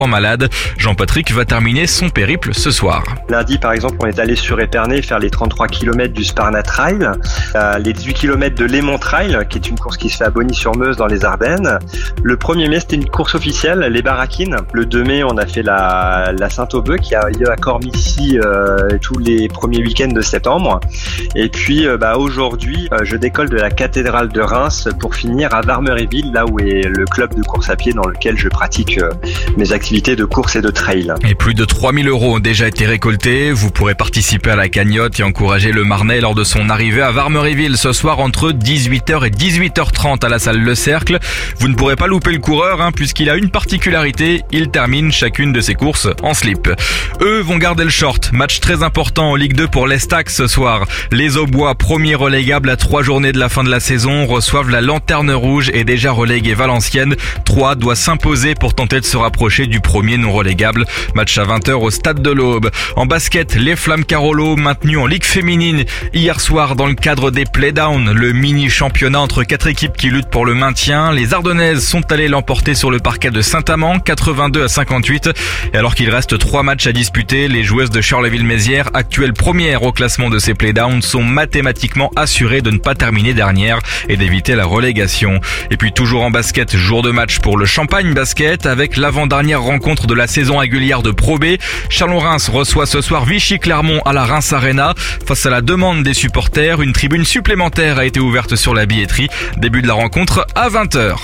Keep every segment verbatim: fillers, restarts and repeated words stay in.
malade. Jean-Patrick va terminer son périple ce soir. Lundi, par exemple, on est allé sur Épernay faire les trente-trois kilomètres du Sparna Trail, euh, les dix-huit kilomètres de Léman Trail, qui est une course qui se fait à Bogny-sur-Meuse dans les Ardennes. Le premier mai, c'était une course officielle, les Baraquines. Le deux mai, on a fait la, la Saint-Aubeu, qui a lieu à Cormicy euh, tous les premiers week-ends de septembre. Et puis, euh, bah, aujourd'hui, euh, je décolle de la cathédrale de Reims pour finir à Varmeréville, là où est le club de course à pied dans lequel je pratique euh, mes activités de course et de trail. Et plus de trois mille euros ont déjà été récoltés. Vous pourrez participer à la cagnotte et encourager le Marnais lors de son arrivée à Varmeréville ce soir entre dix-huit heures et dix-huit heures trente à la salle Le Cercle. Vous ne pourrez pas louper le coureur hein, puisqu'il a une particularité, il termine chacune de ses courses en slip. Eux vont garder le short. Match très important en Ligue deux pour l'Estac ce soir. Les Aubois, premiers relégables à trois journées de la fin de la saison, reçoivent la Lanterne Rouge et déjà reléguée Valenciennes. Troyes doit s'imposer pour tenter de se rapprocher du premier non relégable. Match à vingt heures au stade de l'Aube. En basket, les Flammes Carolo maintenues en Ligue féminine hier soir dans le cadre des Playdowns, le mini championnat entre quatre équipes qui luttent pour le maintien. Les Ardennaises sont allées l'emporter sur le parquet de Saint-Amand, quatre-vingt-deux à cinquante-huit. Et alors qu'il reste trois matchs à disputer, les joueuses de Charleville-Mézières, actuelles premières au classement de ces Playdowns, sont mathématiquement assurées de ne pas terminer dernière et d'éviter la relégation. Et puis toujours en basket, jour de match pour le Champagne Basket avec l'avant-dernière rencontre de la saison régulière de Pro B. Chalon-Reims reçoit ce soir Vichy-Clermont à la Reims Arena. Face à la demande des supporters, une tribune supplémentaire a été ouverte sur la billetterie. Début de la rencontre à vingt heures.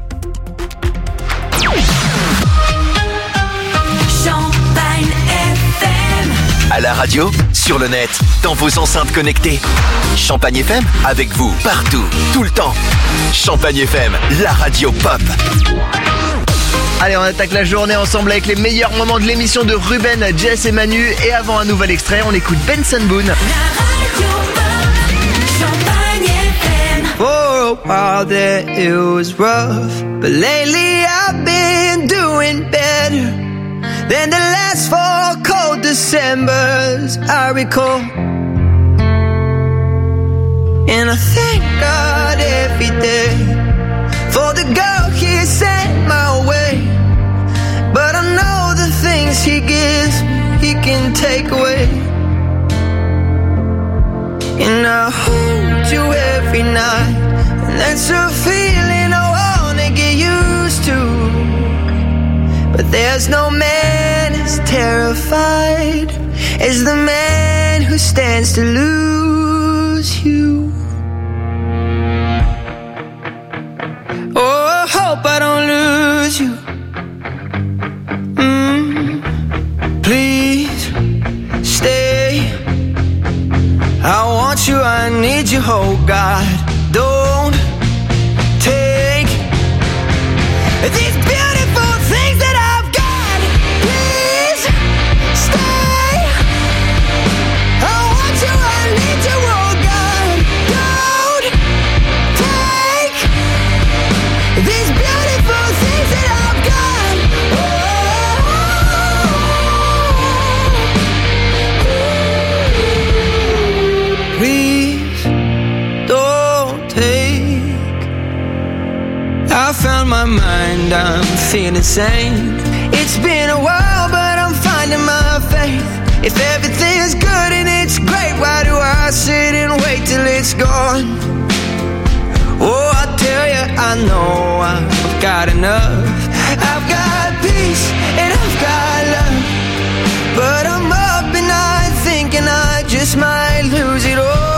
À la radio, sur le net, dans vos enceintes connectées. Champagne F M, avec vous, partout, tout le temps. Champagne F M, la radio pop. Allez, on attaque la journée ensemble avec les meilleurs moments de l'émission de Ruben, Jess et Manu. Et avant un nouvel extrait, on écoute Benson Boone. For a while there it was rough, but lately I've been doing better than the last four cold Decembers I recall. And I thank God every day for the girl He sent my way. But I know the things He gives me, He can take away. And I hold you every night, and that's a feeling I wanna get used to. But there's no man as terrified as the man who stands to lose you. Oh, I hope I don't lose you. Mm, please stay. I want you, I need you, oh God. Don't take these beautiful things that I've got. Please stay. I want you, I need you, oh God. Don't take these beautiful things that I've got. Oh, please don't take. I found my mind, I'm feeling sane. It's been a while, but I'm finding my faith. If everything's good and it's great, why do I sit and wait till it's gone? Oh, I tell you, I know I've got enough. I've got peace and I've got love, but I'm up and I'm thinking I just might lose it all.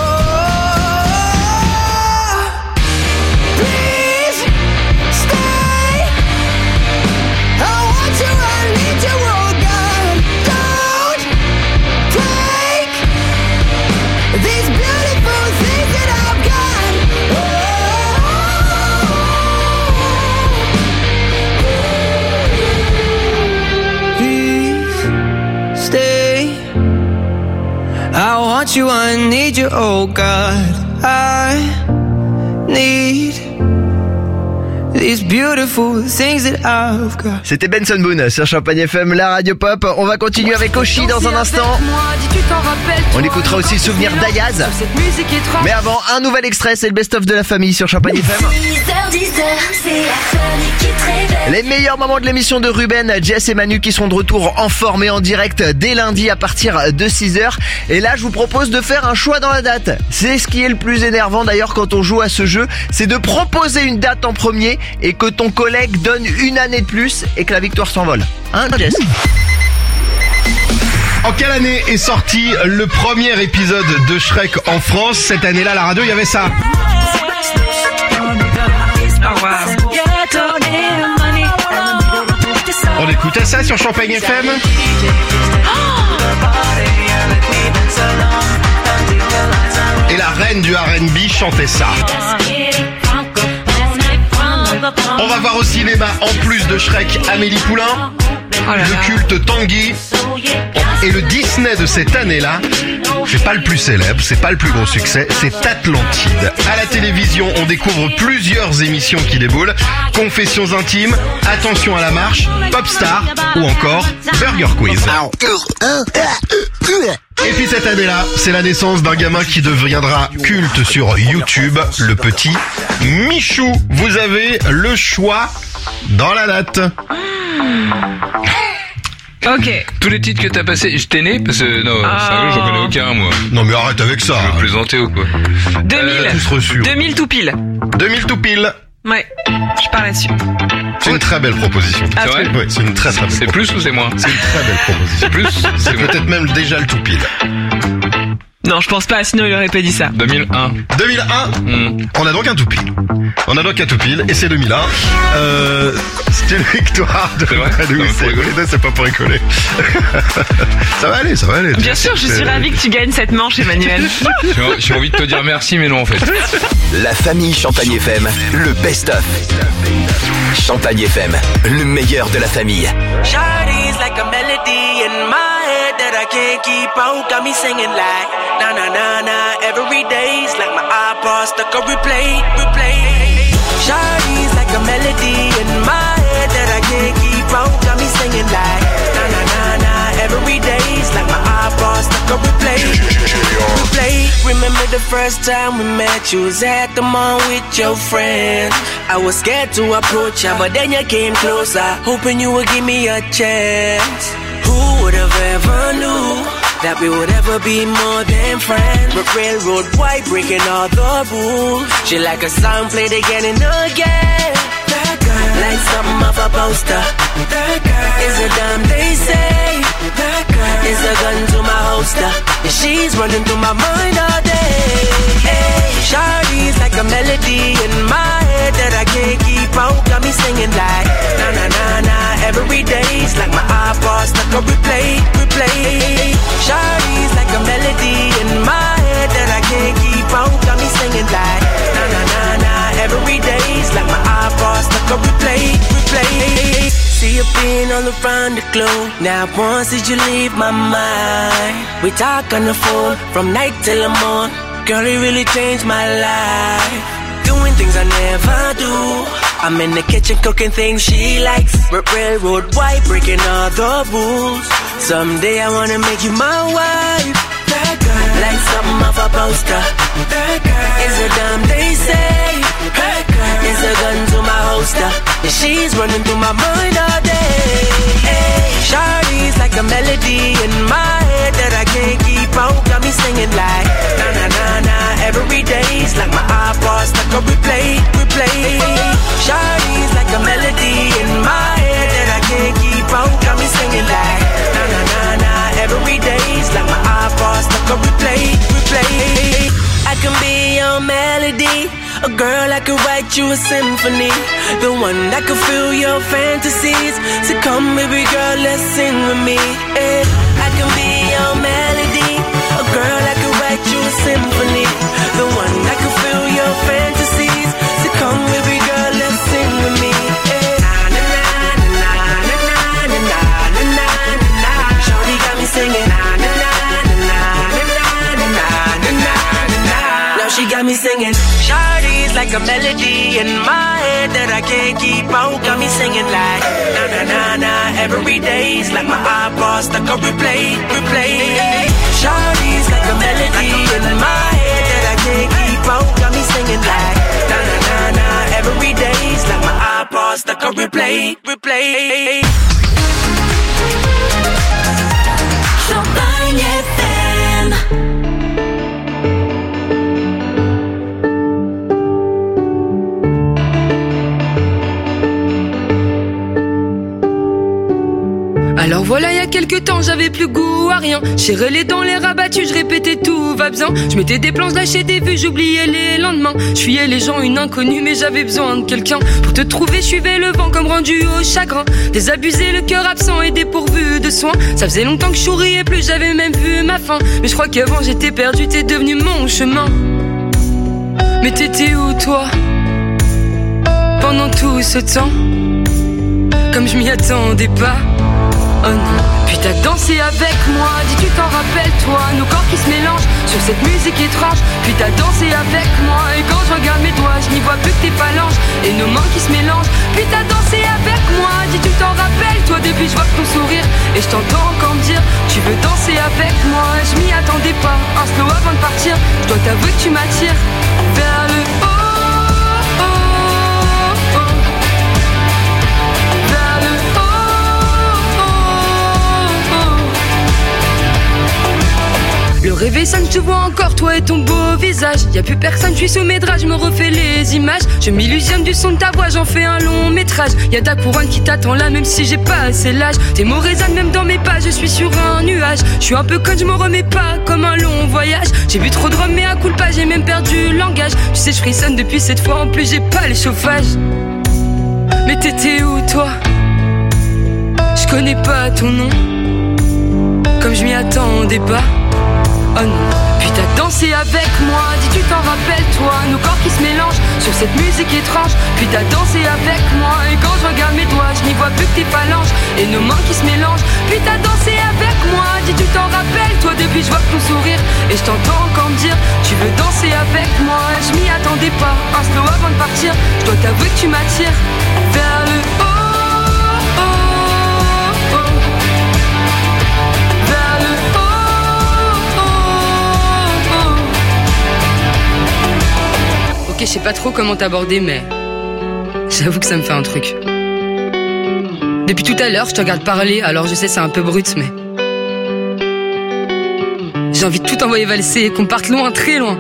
I want you, I need you, oh God. I need these beautiful things that I've got. C'était Benson Boone sur Champagne F M, la radio pop. On va continuer avec Oshi dans un instant. On écoutera aussi le souvenir d'Ayaz. Mais avant, un nouvel extrait, c'est le best-of de la famille sur Champagne F M. heures, c'est la famille qui te réveille. Les meilleurs moments de l'émission de Ruben, Jess et Manu qui seront de retour en forme et en direct dès lundi à partir de six heures. Et là, je vous propose de faire un choix dans la date. C'est ce qui est le plus énervant d'ailleurs quand on joue à ce jeu, c'est de proposer une date en premier et que ton collègue donne une année de plus et que la victoire s'envole. Hein, Jess ? En quelle année est sorti le premier épisode de Shrek en France? Cette année-là, à la radio, il y avait ça. On écoutait ça sur Champagne F M. Et la reine du R and B chantait ça. On va voir au cinéma, en plus de Shrek, Amélie Poulain, le culte Tanguy. Et le Disney de cette année-là, c'est pas le plus célèbre, c'est pas le plus gros succès, c'est Atlantide. À la télévision, on découvre plusieurs émissions qui déboulent. Confessions intimes, Attention à la marche, Popstar ou encore Burger Quiz. Et puis cette année-là, c'est la naissance d'un gamin qui deviendra culte sur YouTube, le petit Michou. Vous avez le choix dans la date. Ok. Tous les titres que t'as passés, je t'ai né parce que non, Ah. sérieux, j'en connais aucun moi. Non mais arrête avec ça. Je veux plaisanter ou quoi? deux mille. Tous reçus. deux mille tout pile. deux mille tout pile. Ouais, je pars là-dessus. C'est une très belle proposition. Ah, C'est vrai? Oui, c'est une très très belle C'est proposition. plus ou c'est moins? C'est une très belle proposition. C'est plus? C'est moins. peut-être même déjà le tout pile. Non, je pense pas, sinon il aurait pas dit ça. deux mille un. deux mille un, Hmm. on a donc un tout pile. On a donc un tout pile, et c'est deux mille un. Euh, c'est une victoire de C'est vrai? Manu. Ça va C'est pour rigoler. non, c'est pas pour rigoler. Ça va aller, ça va aller. Bien sûr, je suis ravie que tu gagnes cette manche, Emmanuel. J'ai j'ai envie de te dire merci mais non en fait. La famille Champagne F M, le best-of. Champagne F M, le meilleur de la famille. Shawty's like a melody in my head that I can't keep out. Got me singing like na na na na every day's like my iPod stuck on replay, replay. Shawty's like a melody in my head that I can't keep out. Got me singing like na na na na every day's like my iPod stuck on replay, replay. Remember the first time we met? You was at the mall with your friends. I was scared to approach ya, but then you came closer, hoping you would give me a chance. Who would have ever knew that we would ever be more than friends? We're railroad white, breaking all the rules. She like a song played again and again. That girl, like something off a poster. That girl is a damn they say. That girl is a gun to my holster. And she's running through my mind all day. Hey, Shawty's like a melody in my head that I can't keep out. Got me singing like na na na na every day's like my iPod stuck on replay, replay. Shawty's like a melody in my head that I can't keep out. Got me singing like na na na na every day's like my iPod stuck on replay, replay. See you being all around the globe. Now once did you leave my mind? We talk on the phone from night till the morning. Girl, it really changed my life. Doing things I never do. I'm in the kitchen cooking things she likes. We're railroad white, breaking all the rules. Someday I wanna make you my wife. That girl, like something off a poster. That girl is a damn they say. That girl is a gun to my holster. And she's running through my mind all day. Hey, Shawty's like a melody in my head that I can't keep out. Got me singing like na na na na every day's like my iPod stuck on replay, replay. Shawty's like a melody in my head that I can't keep out. Got me singing like na na na na every day's like my iPod stuck on replay, replay. I can be your melody, a girl that could write you a symphony, the one that could fill your fantasies. So come baby girl, let's sing with me. Yeah. I can be your melody, a girl that could write you a symphony, the one that could fill your fantasies. So come baby girl, let's sing with me. Yeah. Na na na na na na na na na na na. Shawty got me singing na na na na na na na na na na. Now she got me singing. Shawty's like a melody in my head that I can't keep out. Got me singing like na na na na every day's like my iPod stuck on replay, replay. Shawty's like a melody in my head that I can't keep out. Got me singing like na na na na every day's lost like a replay, replay. Champagne F M. Alors voilà, il y a quelques temps, j'avais plus goût à rien. J'ai relais dans les rabattus, je répétais tout va bien. Je mettais des plans, lâchais des vues, j'oubliais les lendemains. Je fuyais les gens, une inconnue, mais j'avais besoin de quelqu'un. Pour te trouver, je suivais le vent comme rendu au chagrin. Désabusé, le cœur absent et dépourvu de soins. Ça faisait longtemps que je souriais plus, j'avais même vu ma fin. Mais je crois qu'avant j'étais perdu, t'es devenu mon chemin. Mais t'étais où toi pendant tout ce temps? Comme je m'y attendais pas. Oh non, puis t'as dansé avec moi, dis tu t'en rappelles toi, nos corps qui se mélangent sur cette musique étrange. Puis t'as dansé avec moi, et quand je regarde mes doigts, je n'y vois plus que tes phalanges et nos mains qui se mélangent. Puis t'as dansé avec moi, dis tu t'en rappelles toi, depuis je vois ton sourire et je t'entends encore me dire tu veux danser avec moi. Je m'y attendais pas, un slow avant de partir, je dois t'avouer que tu m'attires vers le haut. Le réveil sonne, je te vois encore, toi et ton beau visage. Y'a plus personne, je suis sous mes draps, je me refais les images. Je m'illusionne du son de ta voix, j'en fais un long métrage. Y'a ta couronne qui t'attend là, même si j'ai pas assez l'âge. Tes mots résonnent même dans mes pas, je suis sur un nuage. Je suis un peu con, je me remets pas, comme un long voyage. J'ai bu trop de rhum, mais à coup de pas, j'ai même perdu le langage. Tu sais, je frissonne depuis cette fois, en plus j'ai pas les chauffages. Mais t'étais où toi? Je connais pas ton nom, comme je m'y attendais pas. Oh non, puis t'as dansé avec moi, dis tu t'en rappelles toi, nos corps qui se mélangent sur cette musique étrange. Puis t'as dansé avec moi, et quand je regarde mes doigts, je n'y vois plus que tes phalanges et nos mains qui se mélangent. Puis t'as dansé avec moi, dis tu t'en rappelles toi, depuis je vois ton sourire et je t'entends encore me dire tu veux danser avec moi. Je m'y attendais pas, un slow avant de partir, je dois t'avouer que tu m'attires vers le haut. Je sais pas trop comment t'aborder, mais j'avoue que ça me fait un truc. Depuis tout à l'heure, je te regarde parler, alors je sais c'est un peu brut, mais j'ai envie de tout envoyer valser et qu'on parte loin, très loin.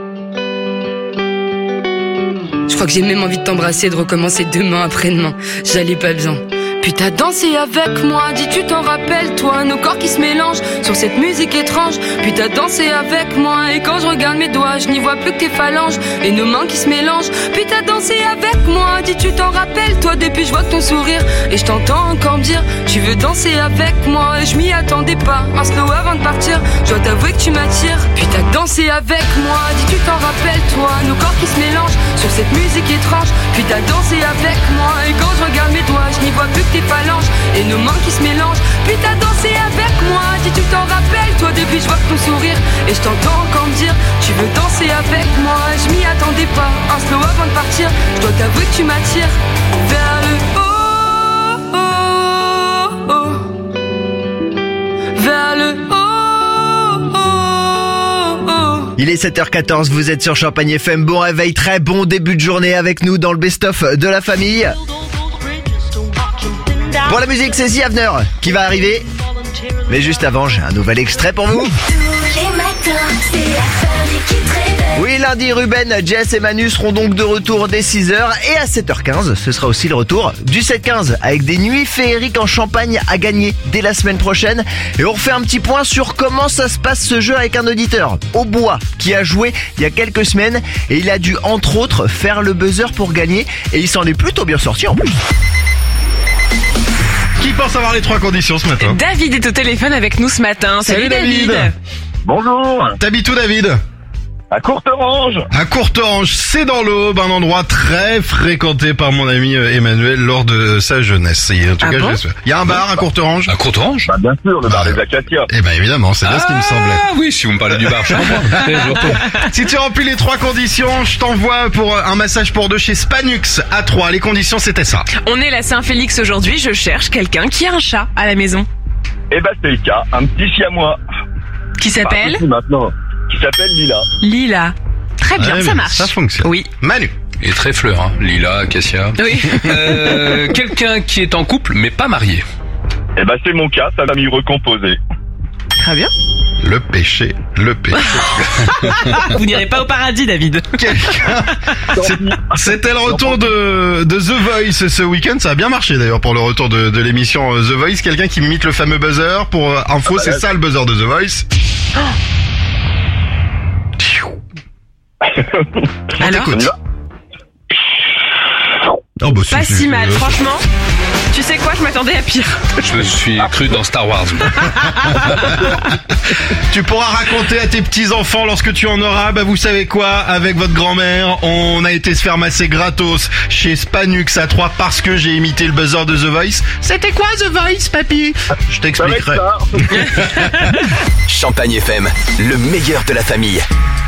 Je crois que j'ai même envie de t'embrasser et de recommencer demain après-demain. J'allais pas bien. Puis t'as dansé avec moi, dis tu t'en rappelles toi, nos corps qui se mélangent sur cette musique étrange. Puis t'as dansé avec moi, et quand je regarde mes doigts, je n'y vois plus que tes phalanges et nos mains qui se mélangent. Puis t'as dansé avec moi, dis tu t'en rappelles toi, depuis je vois ton sourire et je t'entends encore me dire tu veux danser avec moi. Et je m'y attendais pas, un slow avant de partir, je dois t'avouer que tu m'attires. Puis t'as dansé avec moi, dis tu t'en rappelles toi, nos corps qui se mélangent sur cette musique étrange. Puis t'as dansé avec moi, et quand je regarde mes doigts, je n'y vois plus que tes phalanges et nos mains qui se mélangent. Puis t'as dansé avec moi, dis tu t'en rappelles toi, depuis je vois ton sourire et je t'entends encore me dire tu veux danser avec moi. Je m'y attendais pas, un slow avant de partir, je dois t'avouer que tu m'attires vers le haut, oh, oh, vers le haut, oh, oh. Il est sept heures quatorze, vous êtes sur Champagne F M. Bon réveil, très bon début de journée avec nous dans le best-of de la famille. Pour la musique, c'est The Avener qui va arriver. Mais juste avant, j'ai un nouvel extrait pour vous. Tous les matins, c'est la famille qui te réveille. Oui, lundi, Ruben, Jess et Manu seront donc de retour dès six heures. Et à sept heures quinze, ce sera aussi le retour du sept quinze avec des nuits féeriques en Champagne à gagner dès la semaine prochaine. Et on refait un petit point sur comment ça se passe ce jeu avec un auditeur, Aubois, qui a joué il y a quelques semaines. Et il a dû, entre autres, faire le buzzer pour gagner. Et il s'en est plutôt bien sorti en plus. Qui pense avoir les trois conditions ce matin? David est au téléphone avec nous ce matin. Salut, Salut David. David. Bonjour. T'habites où David? À Courterange. À Courterange, c'est dans l'Aube, un endroit très fréquenté par mon ami Emmanuel lors de sa jeunesse. Et en tout Ah cas, bon je l'espère. Il y a un bar à Courterange? À Courterange? Bah bien sûr, le bar Ah, des Acacias. Eh ben évidemment, c'est bien ce qui me semblait. Ah oui, si vous me parlez du bar, je comprends. Si tu remplis les trois conditions, je t'envoie pour un massage pour deux chez Spanux à trois. Les conditions, c'était ça. On est la Saint-Félix aujourd'hui, je cherche quelqu'un qui a un chat à la maison. Eh ben c'est le cas, un petit siamois. Qui s'appelle Pas petit maintenant. Qui s'appelle Lila. Lila. Très bien, Ouais, ça mais marche. Ça fonctionne. Oui. Manu. Et très fleur, hein. Lila, acacia. Oui. Euh, quelqu'un qui est en couple mais pas marié. Eh ben c'est mon cas, famille recomposée. Très bien. Le péché, le péché. Vous n'irez pas au paradis, David. C'est- C'était le retour de, de The Voice ce week-end. Ça a bien marché d'ailleurs pour le retour de, de l'émission euh, The Voice. Quelqu'un qui imite le fameux buzzer. Pour euh, info, c'est ça le buzzer de The Voice. On Alors t'écoute. Oh, bah, Pas c'est- si c'est- mal, franchement. Tu sais quoi, je m'attendais à pire. Je me suis cru dans Star Wars. Tu pourras raconter à tes petits-enfants lorsque tu en auras. Bah vous savez quoi, avec votre grand-mère, on a été se faire masser gratos chez Spanux à Troyes parce que j'ai imité le buzzer de The Voice. C'était quoi The Voice, papy? Je t'expliquerai. Champagne F M, le meilleur de la famille.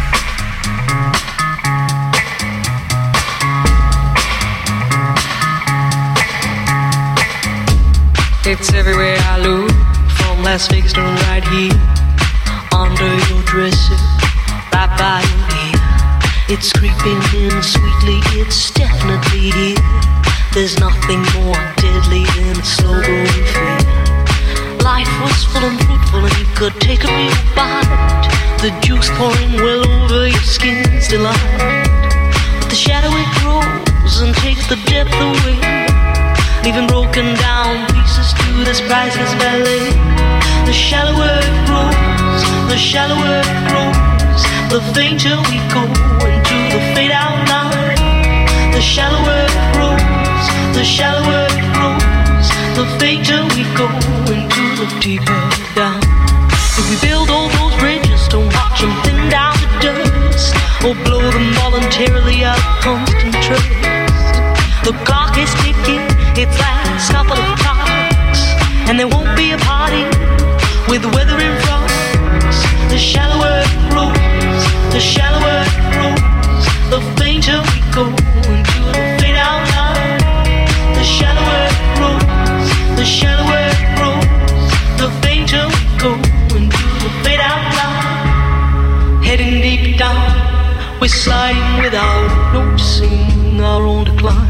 It's everywhere I look, from Las Vegas to right here, under your dresser, right by your ear. It's creeping in sweetly, it's definitely here. There's nothing more deadly than a slow growing fear. Life was full and fruitful and you could take a real bite. The juice pouring well over your skin's delight. But the shadow it grows and takes the depth away, leaving broken down pieces to this priceless ballet. The shallower it grows, the shallower it grows, the fainter we go into the fade out line. The shallower it grows, the shallower it grows, the fainter we go into the deeper down. If we build all those bridges, don't watch them thin down to dust, or blow them voluntarily out of constant trust. The clock is ticking, its last couple of clocks, and there won't be a party with the weather in front. The shallower it grows, the shallower it grows, the fainter we go into the fade out line. The shallower it grows, the shallower it grows, the fainter we go into the fade out line. Heading deep down, we're sliding without noticing our own decline.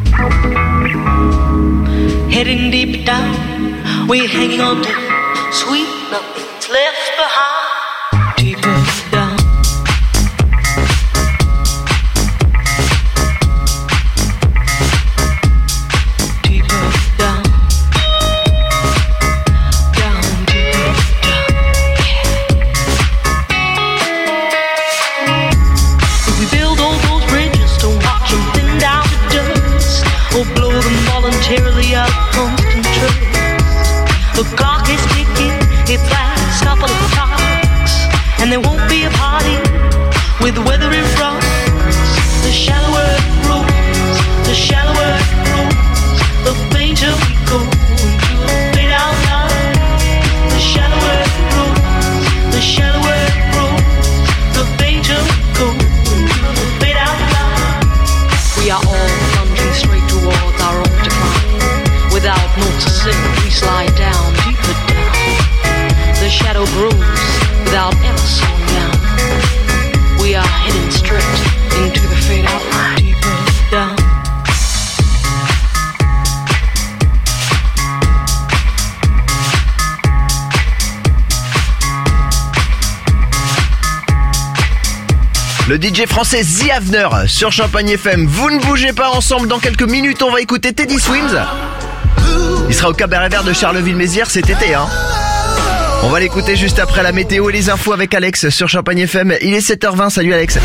Heading deep down, we're hanging on to sweet nothing's left behind. Deeper down. Deeper down. Down, deeper down. If we build all those bridges, don't watch them thin down to dust, or blow them voluntarily out of constant trust. The clock is ticking, its last couple of clocks, and there won't be a party with the weather in front. The shallower it grows, the shallower it grows, the fainter we go into the fade out line. The shallower it grows, the shallower it grows, the fainter we go into the fade out line. We are all plunging straight towards our own decline. Without noticing, we slide down, deeper down. The shadow grows without ever slowing down. We are heading straight into the fade out line. Deeper down. Le D J français The Avener sur Champagne F M. Vous ne bougez pas, ensemble dans quelques minutes, on va écouter Teddy Swims. Il sera au Cabaret Vert de Charleville-Mézières cet été, hein. On va l'écouter juste après la météo et les infos avec Alex sur Champagne F M. Il est sept heures vingt, salut Alex.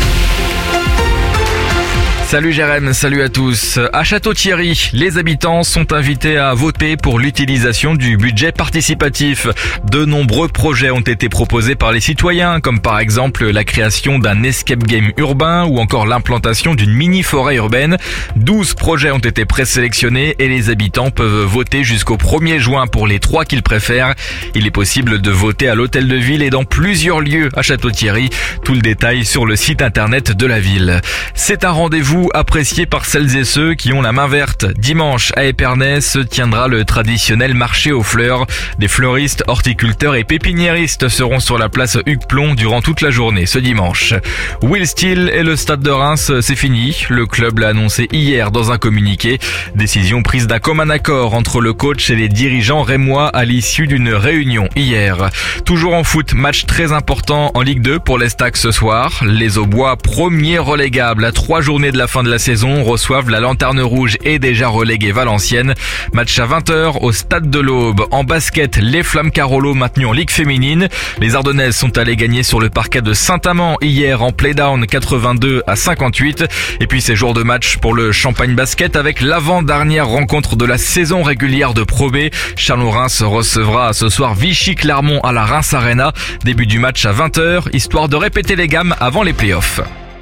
Salut Jérém, salut à tous. À Château-Thierry, les habitants sont invités à voter pour l'utilisation du budget participatif. De nombreux projets ont été proposés par les citoyens, comme par exemple la création d'un escape game urbain ou encore l'implantation d'une mini-forêt urbaine. douze projets ont été présélectionnés et les habitants peuvent voter jusqu'au premier juin pour les trois qu'ils préfèrent. Il est possible de voter à l'hôtel de ville et dans plusieurs lieux à Château-Thierry. Tout le détail sur le site internet de la ville. C'est un rendez-vous rendez-vous apprécié par celles et ceux qui ont la main verte. Dimanche, à Épernay, se tiendra le traditionnel marché aux fleurs. Des fleuristes, horticulteurs et pépiniéristes seront sur la place Hugues Plon durant toute la journée ce dimanche. Will Steele et le Stade de Reims, c'est fini. Le club l'a annoncé hier dans un communiqué. Décision prise d'un commun accord entre le coach et les dirigeants rémois à l'issue d'une réunion hier. Toujours en foot, match très important en Ligue deux pour l'Estac ce soir. Les Aubois, premiers relégables à trois journées de la fin de la saison, reçoivent la Lanterne Rouge et déjà reléguée Valenciennes. Match à vingt heures au Stade de l'Aube. En basket, les Flammes Carolo maintenues en Ligue féminine. Les Ardennaises sont allées gagner sur le parquet de Saint-Amand hier en playdown quatre-vingt-deux à cinquante-huit. Et puis c'est jour de match pour le Champagne Basket avec l'avant-dernière rencontre de la saison régulière de Pro B. Chalon-Reims recevra ce soir Vichy-Clermont à la Reims Arena. Début du match à vingt heures, histoire de répéter les gammes avant les playoffs.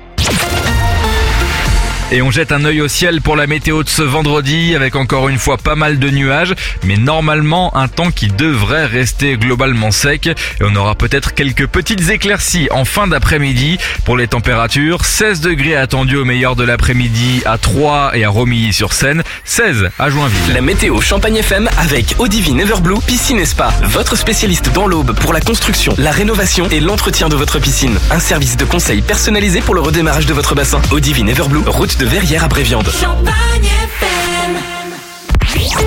Et on jette un œil au ciel pour la météo de ce vendredi avec encore une fois pas mal de nuages, mais normalement un temps qui devrait rester globalement sec. Et on aura peut-être quelques petites éclaircies en fin d'après-midi. Pour les températures, seize degrés attendus au meilleur de l'après-midi à Troyes et à Romilly-sur-Seine, seize à Joinville. La météo Champagne F M avec Odivine Everblue Piscine et Spa, votre spécialiste dans l'Aube pour la construction, la rénovation et l'entretien de votre piscine. Un service de conseil personnalisé pour le redémarrage de votre bassin. Odivine Everblue, route de Verrières à Bréviande. Champagne F M.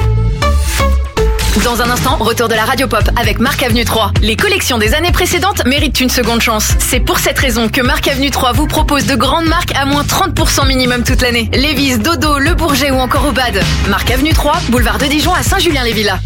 Dans un instant, retour de la Radio Pop avec Marc Avenue trois. Les collections des années précédentes méritent une seconde chance. C'est pour cette raison que Marc Avenue trois vous propose de grandes marques à moins trente pour cent minimum toute l'année. Lévi's, Dodo, Le Bourget ou encore Obad. Marc Avenue trois, boulevard de Dijon à Saint-Julien-les-Villas.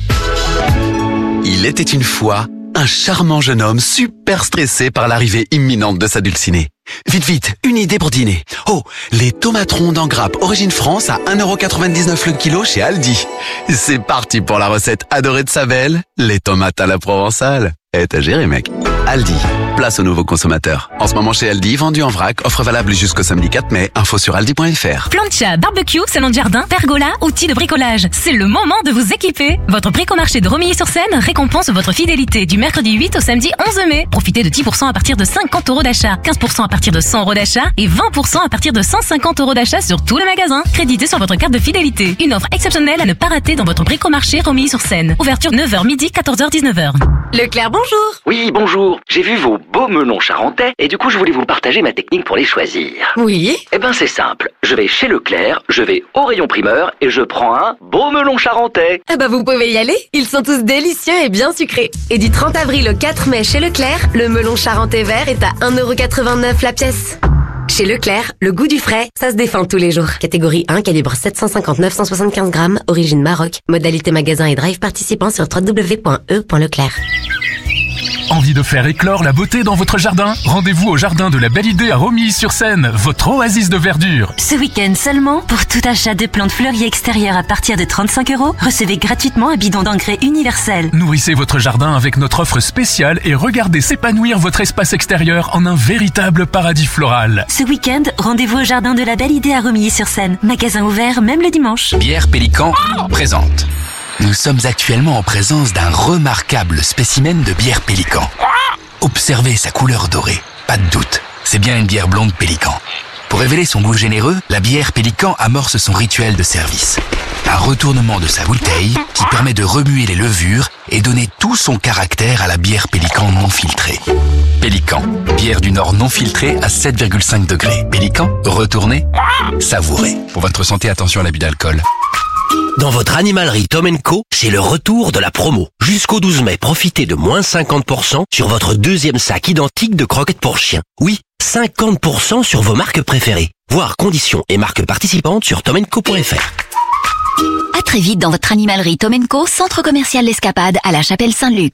Il était une fois un charmant jeune homme super stressé par l'arrivée imminente de sa dulcinée. Vite, vite, une idée pour dîner. Oh, les tomates rondes en grappe Origine France à un euro quatre-vingt-dix-neuf le kilo chez Aldi. C'est parti pour la recette adorée de sa belle, les tomates à la provençale. Eh, t'as géré, mec. Aldi, place aux nouveaux consommateurs. En ce moment chez Aldi, vendu en vrac, offre valable jusqu'au samedi quatre mai. Info sur aldi point f r. Plancha, barbecue, salon de jardin, pergola, outils de bricolage. C'est le moment de vous équiper. Votre bricomarché de Romilly-sur-Seine récompense votre fidélité du mercredi huit au samedi onze mai. Profitez de dix pour cent à partir de cinquante euros d'achat, quinze pour cent à partir de cent euros d'achat et vingt pour cent à partir de cent cinquante euros d'achat sur tout le magasin. Crédité sur votre carte de fidélité. Une offre exceptionnelle à ne pas rater dans votre bricomarché Romilly-sur-Seine. Ouverture neuf heures midi, quatorze heures dix-neuf heures. Leclerc, bonjour. Oui, bonjour. J'ai vu vos beaux melons charentais et du coup je voulais vous partager ma technique pour les choisir. Oui. Eh ben c'est simple. Je vais chez Leclerc, je vais au rayon primeur et je prends un beau melon charentais. Eh ben vous pouvez y aller. Ils sont tous délicieux et bien sucrés. Et du trente avril au quatre mai chez Leclerc, le melon charentais vert est à un euro quatre-vingt-neuf la pièce. Chez Leclerc, le goût du frais, ça se défend tous les jours. Catégorie un, calibre sept cent cinquante-neuf cent soixante-quinze grammes, origine Maroc. Modalité magasin et drive participant sur w w w point e point leclerc. Envie de faire éclore la beauté dans votre jardin? Rendez-vous au jardin de la Belle Idée à Romilly-sur-Seine, votre oasis de verdure. Ce week-end seulement, pour tout achat de plantes fleuries extérieures à partir de trente-cinq euros, recevez gratuitement un bidon d'engrais universel. Nourrissez votre jardin avec notre offre spéciale et regardez s'épanouir votre espace extérieur en un véritable paradis floral. Ce week-end, rendez-vous au jardin de la Belle Idée à Romilly-sur-Seine. Magasin ouvert même le dimanche. Bière Pélican présente. Nous sommes actuellement en présence d'un remarquable spécimen de bière Pélican. Observez sa couleur dorée, pas de doute, c'est bien une bière blonde Pélican. Pour révéler son goût généreux, la bière Pélican amorce son rituel de service. Un retournement de sa bouteille qui permet de remuer les levures et donner tout son caractère à la bière Pélican non filtrée. Pélican, bière du Nord non filtrée à sept virgule cinq degrés. Pélican, retournez, savourez. Pour votre santé, attention à l'abus d'alcool. Dans votre animalerie Tom and Co, c'est le retour de la promo. Jusqu'au douze mai, profitez de moins cinquante pour cent sur votre deuxième sac identique de croquettes pour chiens. Oui, cinquante pour cent sur vos marques préférées. Voir conditions et marques participantes sur tom and co point f r. À très vite dans votre animalerie Tom and Co, centre commercial L'Escapade à la Chapelle Saint-Luc.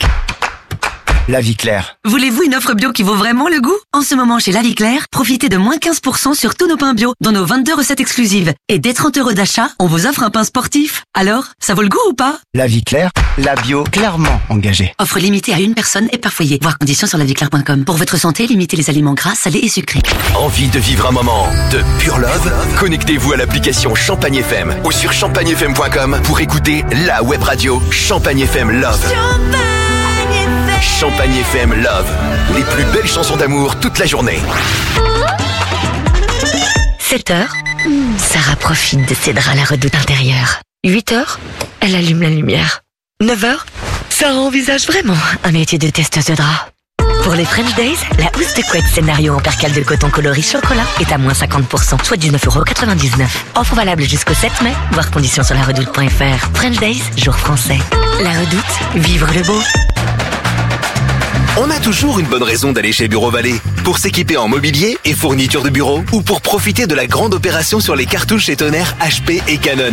La Vie Claire. Voulez-vous une offre bio qui vaut vraiment le goût? En ce moment, chez La Vie Claire, profitez de moins quinze pour cent sur tous nos pains bio, dans nos vingt-deux recettes exclusives. Et dès trente euros d'achat, on vous offre un pain sportif. Alors, ça vaut le goût ou pas? La Vie Claire, la bio clairement engagée. Offre limitée à une personne et par foyer. Voir conditions sur la vie claire point com. Pour votre santé, limitez les aliments gras, salés et sucrés. Envie de vivre un moment de pure love? Connectez-vous à l'application Champagne F M ou sur champagne f m point com pour écouter la web radio Champagne F M Love. Champagne F M Love, les plus belles chansons d'amour toute la journée. sept heures, Sarah profite de ses draps à la Redoute intérieure. huit heures, elle allume la lumière. neuf heures, Sarah envisage vraiment un métier de testeuse de draps. Pour les French Days, la housse de couette scénario en percale de coton coloris chocolat est à moins cinquante pour cent, soit dix-neuf euros quatre-vingt-dix-neuf. Offre valable jusqu'au sept mai, voir conditions sur la redoute point f r. French Days, jour français. La Redoute, vivre le beau. On a toujours une bonne raison d'aller chez Bureau Vallée. Pour s'équiper en mobilier et fournitures de bureau, ou pour profiter de la grande opération sur les cartouches et tonnerres H P et Canon.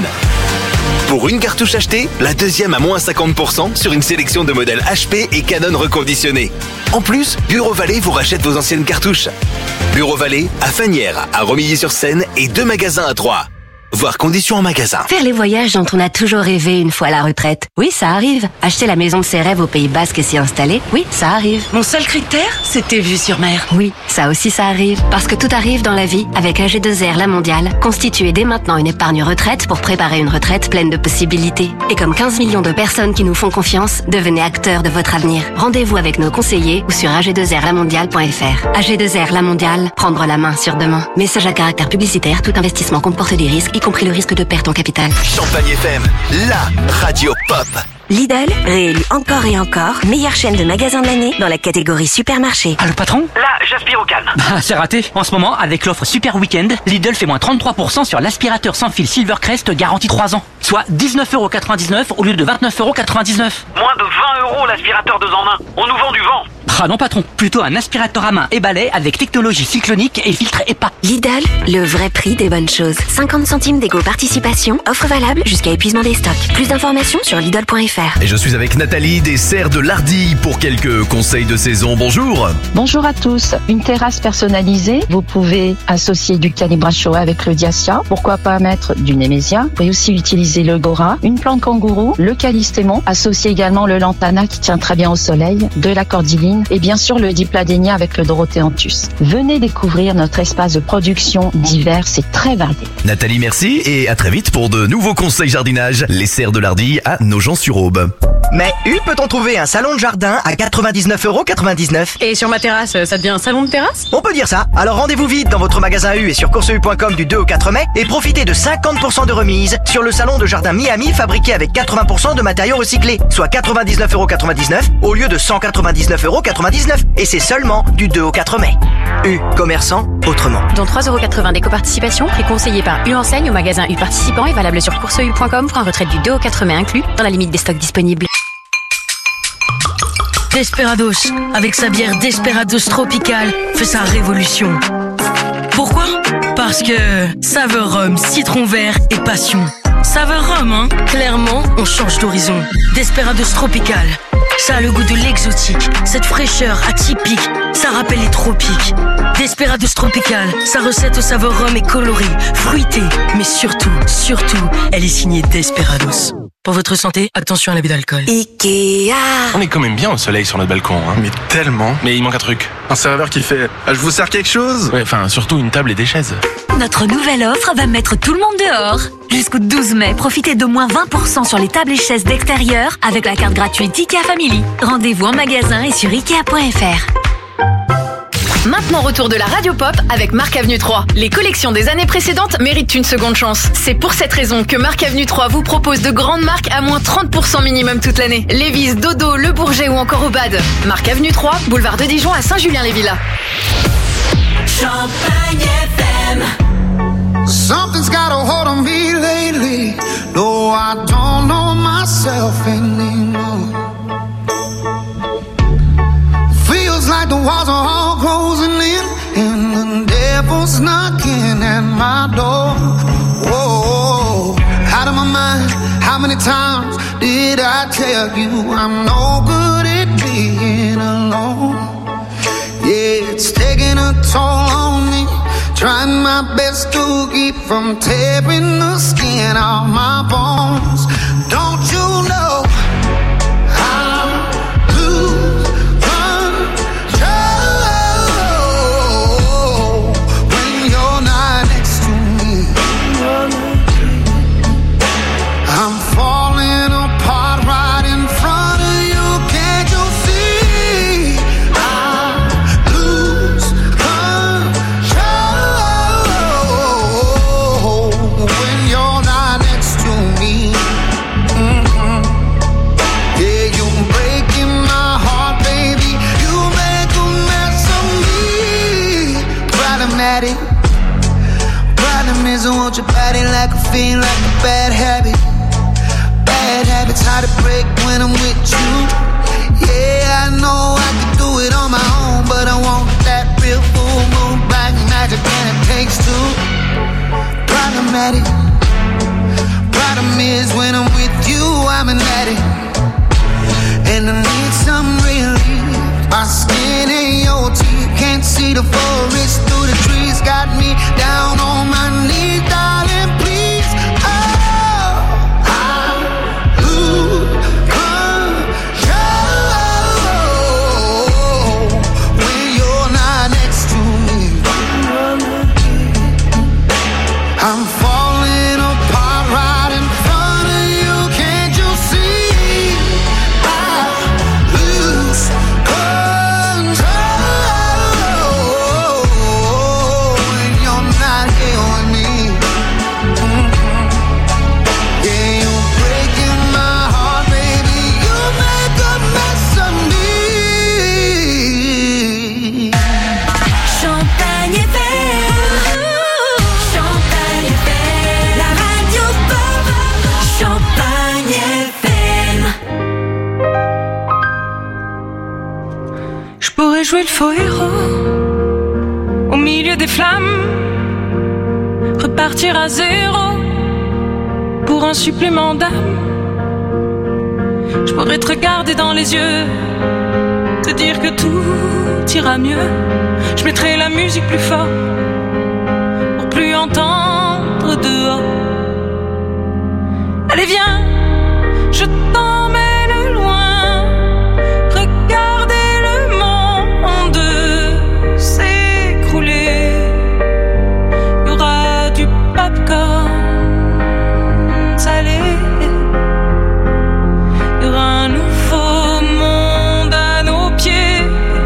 Pour une cartouche achetée, la deuxième à moins cinquante pour cent sur une sélection de modèles H P et Canon reconditionnés. En plus, Bureau Vallée vous rachète vos anciennes cartouches. Bureau Vallée, à Fagnières, à Romilly-sur-Seine et deux magasins à Troyes. Voir conditions en magasin. Faire les voyages dont on a toujours rêvé une fois à la retraite. Oui, ça arrive. Acheter la maison de ses rêves au Pays Basque et s'y installer. Oui, ça arrive. Mon seul critère, c'était vue sur mer. Oui, ça aussi ça arrive. Parce que tout arrive dans la vie avec A G deux R La Mondiale. Constituez dès maintenant une épargne retraite pour préparer une retraite pleine de possibilités. Et comme quinze millions de personnes qui nous font confiance, devenez acteurs de votre avenir. Rendez-vous avec nos conseillers ou sur a g deux r la mondiale point f r. A G deux R La Mondiale, prendre la main sur demain. Message à caractère publicitaire, tout investissement comporte des risques, y compris le risque de perte en capital. Champagne F M, la radio pop. Lidl, réélu encore et encore, meilleure chaîne de magasins de l'année dans la catégorie supermarché. Ah, le patron? Là, j'aspire au calme. Bah, c'est raté. En ce moment, avec l'offre Super Weekend, Lidl fait moins trente-trois pour cent sur l'aspirateur sans fil Silvercrest garantie trois ans. Soit dix-neuf euros quatre-vingt-dix-neuf au lieu de vingt-neuf euros quatre-vingt-dix-neuf. Moins de vingt euros l'aspirateur deux en un. On nous vend du vent. Ah non patron, plutôt un aspirateur à main et balai avec technologie cyclonique et filtre E P A. Lidl, le vrai prix des bonnes choses. cinquante centimes d'éco-participation, offre valable jusqu'à épuisement des stocks. Plus d'informations sur Lidl point f r. Et je suis avec Nathalie des Serres de l'Ardille pour quelques conseils de saison. Bonjour. Bonjour à tous. Une terrasse personnalisée, vous pouvez associer du calibracho avec le Diacia. Pourquoi pas mettre du Nemesia. Vous pouvez aussi utiliser le Gora, une plante kangourou, le Callistémon, associer également le Lantana qui tient très bien au soleil, de la cordyline et bien sûr le Dipladénia avec le Dorothéanthus. Venez découvrir notre espace de production divers, c'est très varié. Nathalie, merci et à très vite pour de nouveaux conseils jardinage. Les Serres de l'Ardille à Nogent-sur-Aube. Mais U peut-on trouver un salon de jardin à quatre-vingt-dix-neuf euros quatre-vingt-dix-neuf? Et sur ma terrasse, ça devient un salon de terrasse? On peut dire ça. Alors rendez-vous vite dans votre magasin U et sur course u point com du deux au quatre mai et profitez de cinquante pour cent de remise sur le salon de jardin Miami fabriqué avec quatre-vingts pour cent de matériaux recyclés, soit quatre-vingt-dix-neuf euros quatre-vingt-dix-neuf au lieu de cent quatre-vingt-dix-neuf euros quatre-vingt-dix-neuf. Et c'est seulement du deux au quatre mai. U, commerçant autrement. Dont trois euros quatre-vingts d'éco-participation, prix conseillé par U Enseigne au magasin U participant et valable sur course u point com pour un retrait du deux au quatre mai inclus dans la limite des stocks disponibles. Desperados, avec sa bière Desperados Tropical, fait sa révolution. Pourquoi? Parce que saveur rhum, citron vert et passion. Saveur rhum, hein? Clairement, on change d'horizon. Desperados Tropical, ça a le goût de l'exotique, cette fraîcheur atypique, ça rappelle les tropiques. Desperados Tropical, sa recette au saveur rhum est colorée, fruitée, mais surtout, surtout, elle est signée Desperados. Pour votre santé, attention à l'abus d'alcool. Ikea. On est quand même bien au soleil sur notre balcon, hein. Mais tellement. Mais il manque un truc. Un serveur qui fait ah, « Je vous sers quelque chose ?» Ouais, enfin, surtout une table et des chaises. Notre nouvelle offre va mettre tout le monde dehors. Jusqu'au douze mai, profitez d'au moins vingt pour cent sur les tables et chaises d'extérieur avec la carte gratuite Ikea Family. Rendez-vous en magasin et sur ikea point f r. Maintenant retour de la Radio Pop avec Marc Avenue trois. Les collections des années précédentes méritent une seconde chance. C'est pour cette raison que Marc Avenue trois vous propose de grandes marques à moins trente pour cent minimum toute l'année. Lévi's, Dodo, Le Bourget ou encore Obad. Marc Avenue trois, boulevard de Dijon à Saint-Julien-les-Villas. Champagne F M. Something's got a hold on me lately. No, I don't know myself anymore. Feels like the walls are all closing in, and the devil's knocking at my door. Whoa, out of my mind. How many times did I tell you I'm no good at being alone? Yeah, it's taking a toll on me. Trying my best to keep from tearing the skin off my bones. Don't you know I lose control when you're not next to me? I'm falling apart right in front of you. Can't you see? I lose control at it. Problem is I want your body like a fiend, like a bad habit. Bad habits hard to break when I'm with you. Yeah, I know I can do it on my own, but I want that real full moon black magic and it takes two. Problematic. Problem is when I'm with you, I'm an addict, and I need some relief. My skin and your teeth can't see the forest through the trees. Got me down on my knees, darling, please. Oh, I lose control when you're not next to me. I'm falling apart right in front of you. Can't you see? I lose control when you're not here with me. Mm-hmm. Yeah, you're breaking my heart, baby. You make a mess of me. Champagne F M. Champagne F M. La radio pop. Champagne F M. Je pourrais jouer le faux héros au milieu des flammes, repartir à zéro pour un supplément d'âme. Je pourrais te regarder dans les yeux, te dire que tout ira mieux. Je mettrai la musique plus fort pour plus entendre dehors. Allez viens, je t'emmène loin. Regardez le monde s'écrouler. Il y aura du popcorn salé. Il y aura un nouveau monde à nos pieds.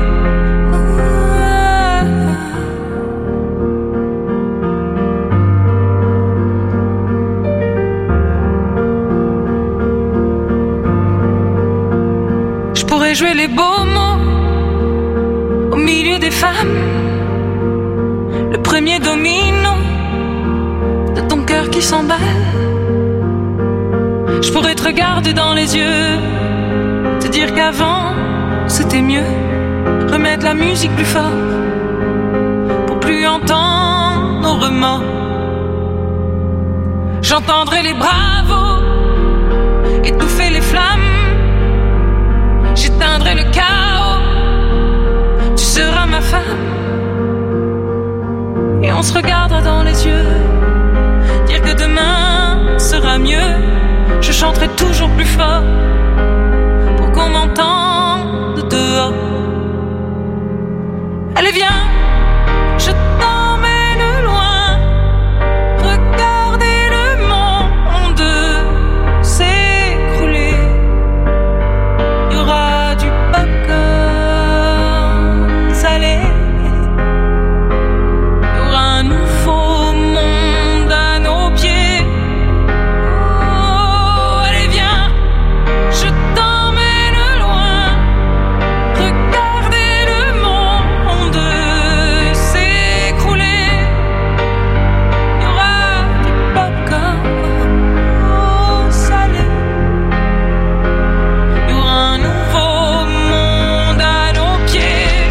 Je pourrais jouer les beaux mots au milieu des femmes, le premier domino de ton cœur qui s'emballe. Je pourrais te regarder dans les yeux, te dire qu'avant c'était mieux. Remettre la musique plus fort pour plus entendre nos remords. J'entendrai les bravos étouffer les flammes. J'éteindrai le chaos, tu seras ma femme. Et on se regardera dans les yeux, dire que demain sera mieux. Je chanterai toujours plus fort pour qu'on m'entende dehors. Allez viens, je t'emmène loin. Regardez le monde s'écrouler. Il y aura du popcorn salé. Il y aura un nouveau monde à nos pieds. Oh, allez viens, je t'emmène loin. Regardez le monde s'écrouler. Il y aura du popcorn salé. Il y aura un nouveau monde à nos pieds.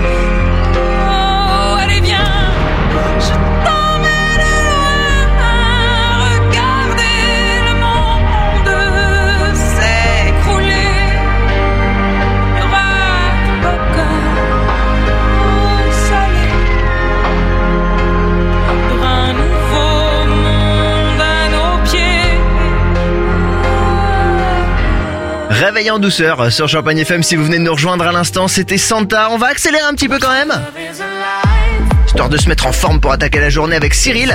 Oh, allez viens, je t'emmène loin. Regardez le monde s'écrouler. Il y aura du popcorn salé. Il y aura un nouveau monde à nos pieds. Réveil en douceur sur Champagne F M. Si vous venez de nous rejoindre à l'instant, c'était Santa. On va accélérer un petit peu quand même, histoire de se mettre en forme pour attaquer la journée avec Cyril.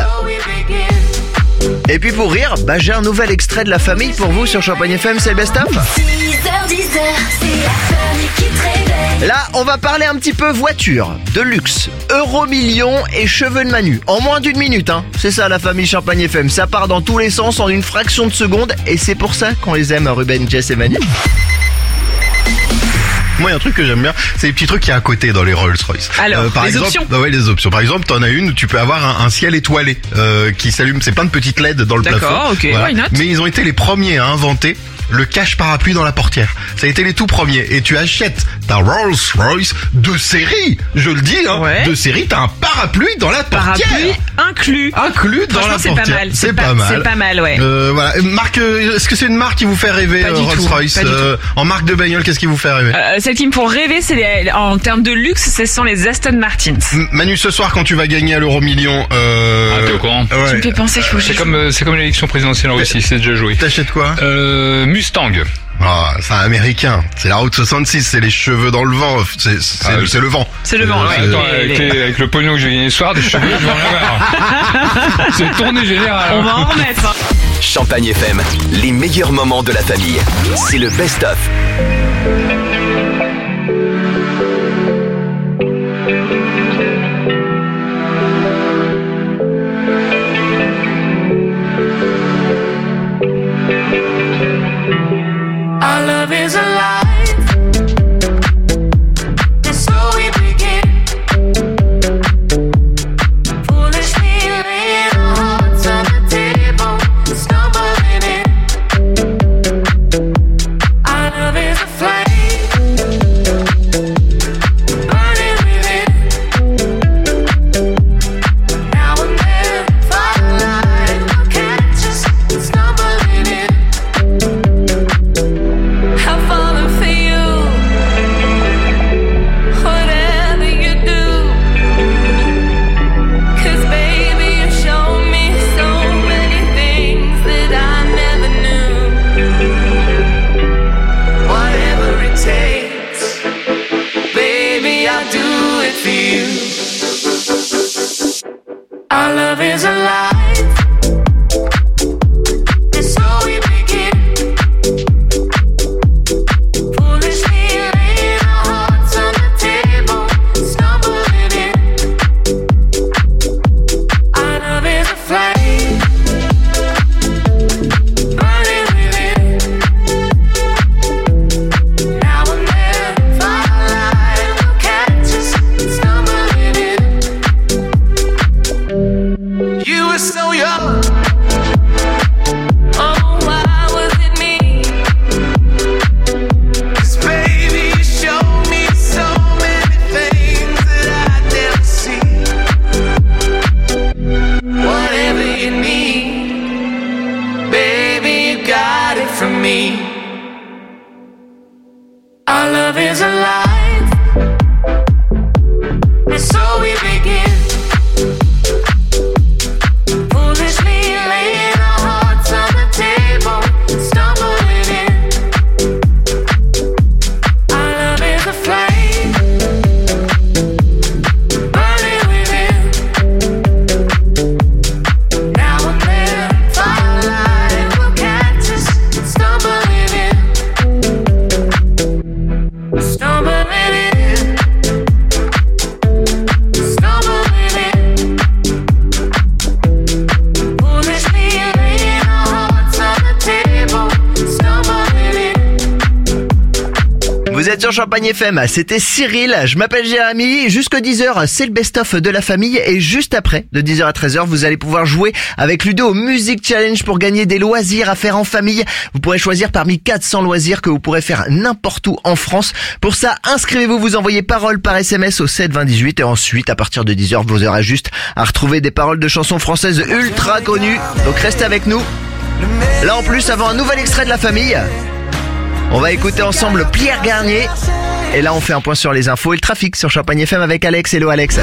Et puis pour rire, bah j'ai un nouvel extrait de La Famille pour vous sur Champagne F M, c'est le best-of. six heures dix, c'est la famille qui te réveille. Là, on va parler un petit peu voiture, de luxe, euro million et cheveux de Manu. En moins d'une minute, hein. C'est ça la famille Champagne F M. Ça part dans tous les sens en une fraction de seconde et c'est pour ça qu'on les aime, Ruben, Jess et Manu. Moi, il y a un truc que j'aime bien, c'est les petits trucs qu'il y a à côté dans les Rolls-Royce. Alors, euh, par les exemple, options. bah ouais, les options. Par exemple, t'en as une où tu peux avoir un, un ciel étoilé euh, qui s'allume. C'est plein de petites L E D dans le plafond. D'accord, ok, why not? Mais ils ont été les premiers à inventer le cache-parapluie dans la portière. Ça a été les tout premiers. Et tu achètes ta Rolls-Royce de série. Je le dis, hein. Ouais. De série, t'as un parapluie dans la portière. Parapluie inclus. Inclus dans la Franchement, c'est portière. pas mal. C'est pas, mal. C'est pas mal, ouais. Euh, voilà. Marque, euh, est-ce que c'est une marque qui vous fait rêver, Pas euh, du tout, Rolls-Royce pas du euh, En marque de bagnole, qu'est-ce qui vous fait rêver? Euh, celles qui me font rêver, c'est les, en termes de luxe, ce sont les Aston Martins. M- Manu, ce soir, quand tu vas gagner à l'euro million, euh... Ah, t'es au courant? Ouais. Tu me fais penser qu'il faut que C'est j'y comme, euh, c'est comme l'élection présidentielle en Russie, c'est déjà joué. T'achètes quoi? Euh, Mustang. Ah, c'est un américain. C'est la route soixante-six, c'est les cheveux dans le vent. C'est, c'est, Ah, c'est le vent. C'est le vent, Ouais, ouais. attends, Les- avec, les- les- avec le pognon que j'ai gagné ce soir, des cheveux, je vais en avoir. C'est tournée générale. On va en remettre. hein. Champagne F M, les meilleurs moments de la famille. C'est le best-of. Our love is alive. And so we begin. Foolishly laying our hearts on the table, stumbling in. Our love is a flame, burning within. Now and then, firelight will catch us stumbling in. I've fallen for you. Whatever you do, 'cause baby you show me so many things that I never knew. Whatever it takes, baby I'll do it for you. Our love is alive, and so we begin. Foolishly laying our hearts on the table, stumbling in. Our love is a flame, burning within. Now and then, firelight will catch us stumbling in. You were so young. Oh, why was it me? 'Cause baby, you showed me so many things that I'd never see. Whatever you need, baby, you got it from me. Our love is alive, and so we begin. Foolishly laying our hearts on the table, stumbling in. Our love is a flame, burning within. Now and then, firelight will catch us stumbling in. Stumbling in. Stumbling in. Foolishly laying our hearts on the table, stumbling in. Vous êtes sur Champagne F M, c'était Cyril, je m'appelle Jérémy, jusqu'à dix heures c'est le best-of de la famille et juste après, de dix heures à treize heures, vous allez pouvoir jouer avec Ludo au Music Challenge pour gagner des loisirs à faire en famille. Vous pourrez choisir parmi quatre cents loisirs que vous pourrez faire n'importe où en France. Pour ça, inscrivez-vous, vous envoyez paroles par S M S au sept vingt dix-huit et ensuite à partir de dix heures, vous aurez juste à retrouver des paroles de chansons françaises ultra connues. Donc restez avec nous. Là en plus, avant un nouvel extrait de la famille, on va écouter ensemble Pierre Garnier. Et là, on fait un point sur les infos et le trafic sur Champagne F M avec Alex. Hello Alex.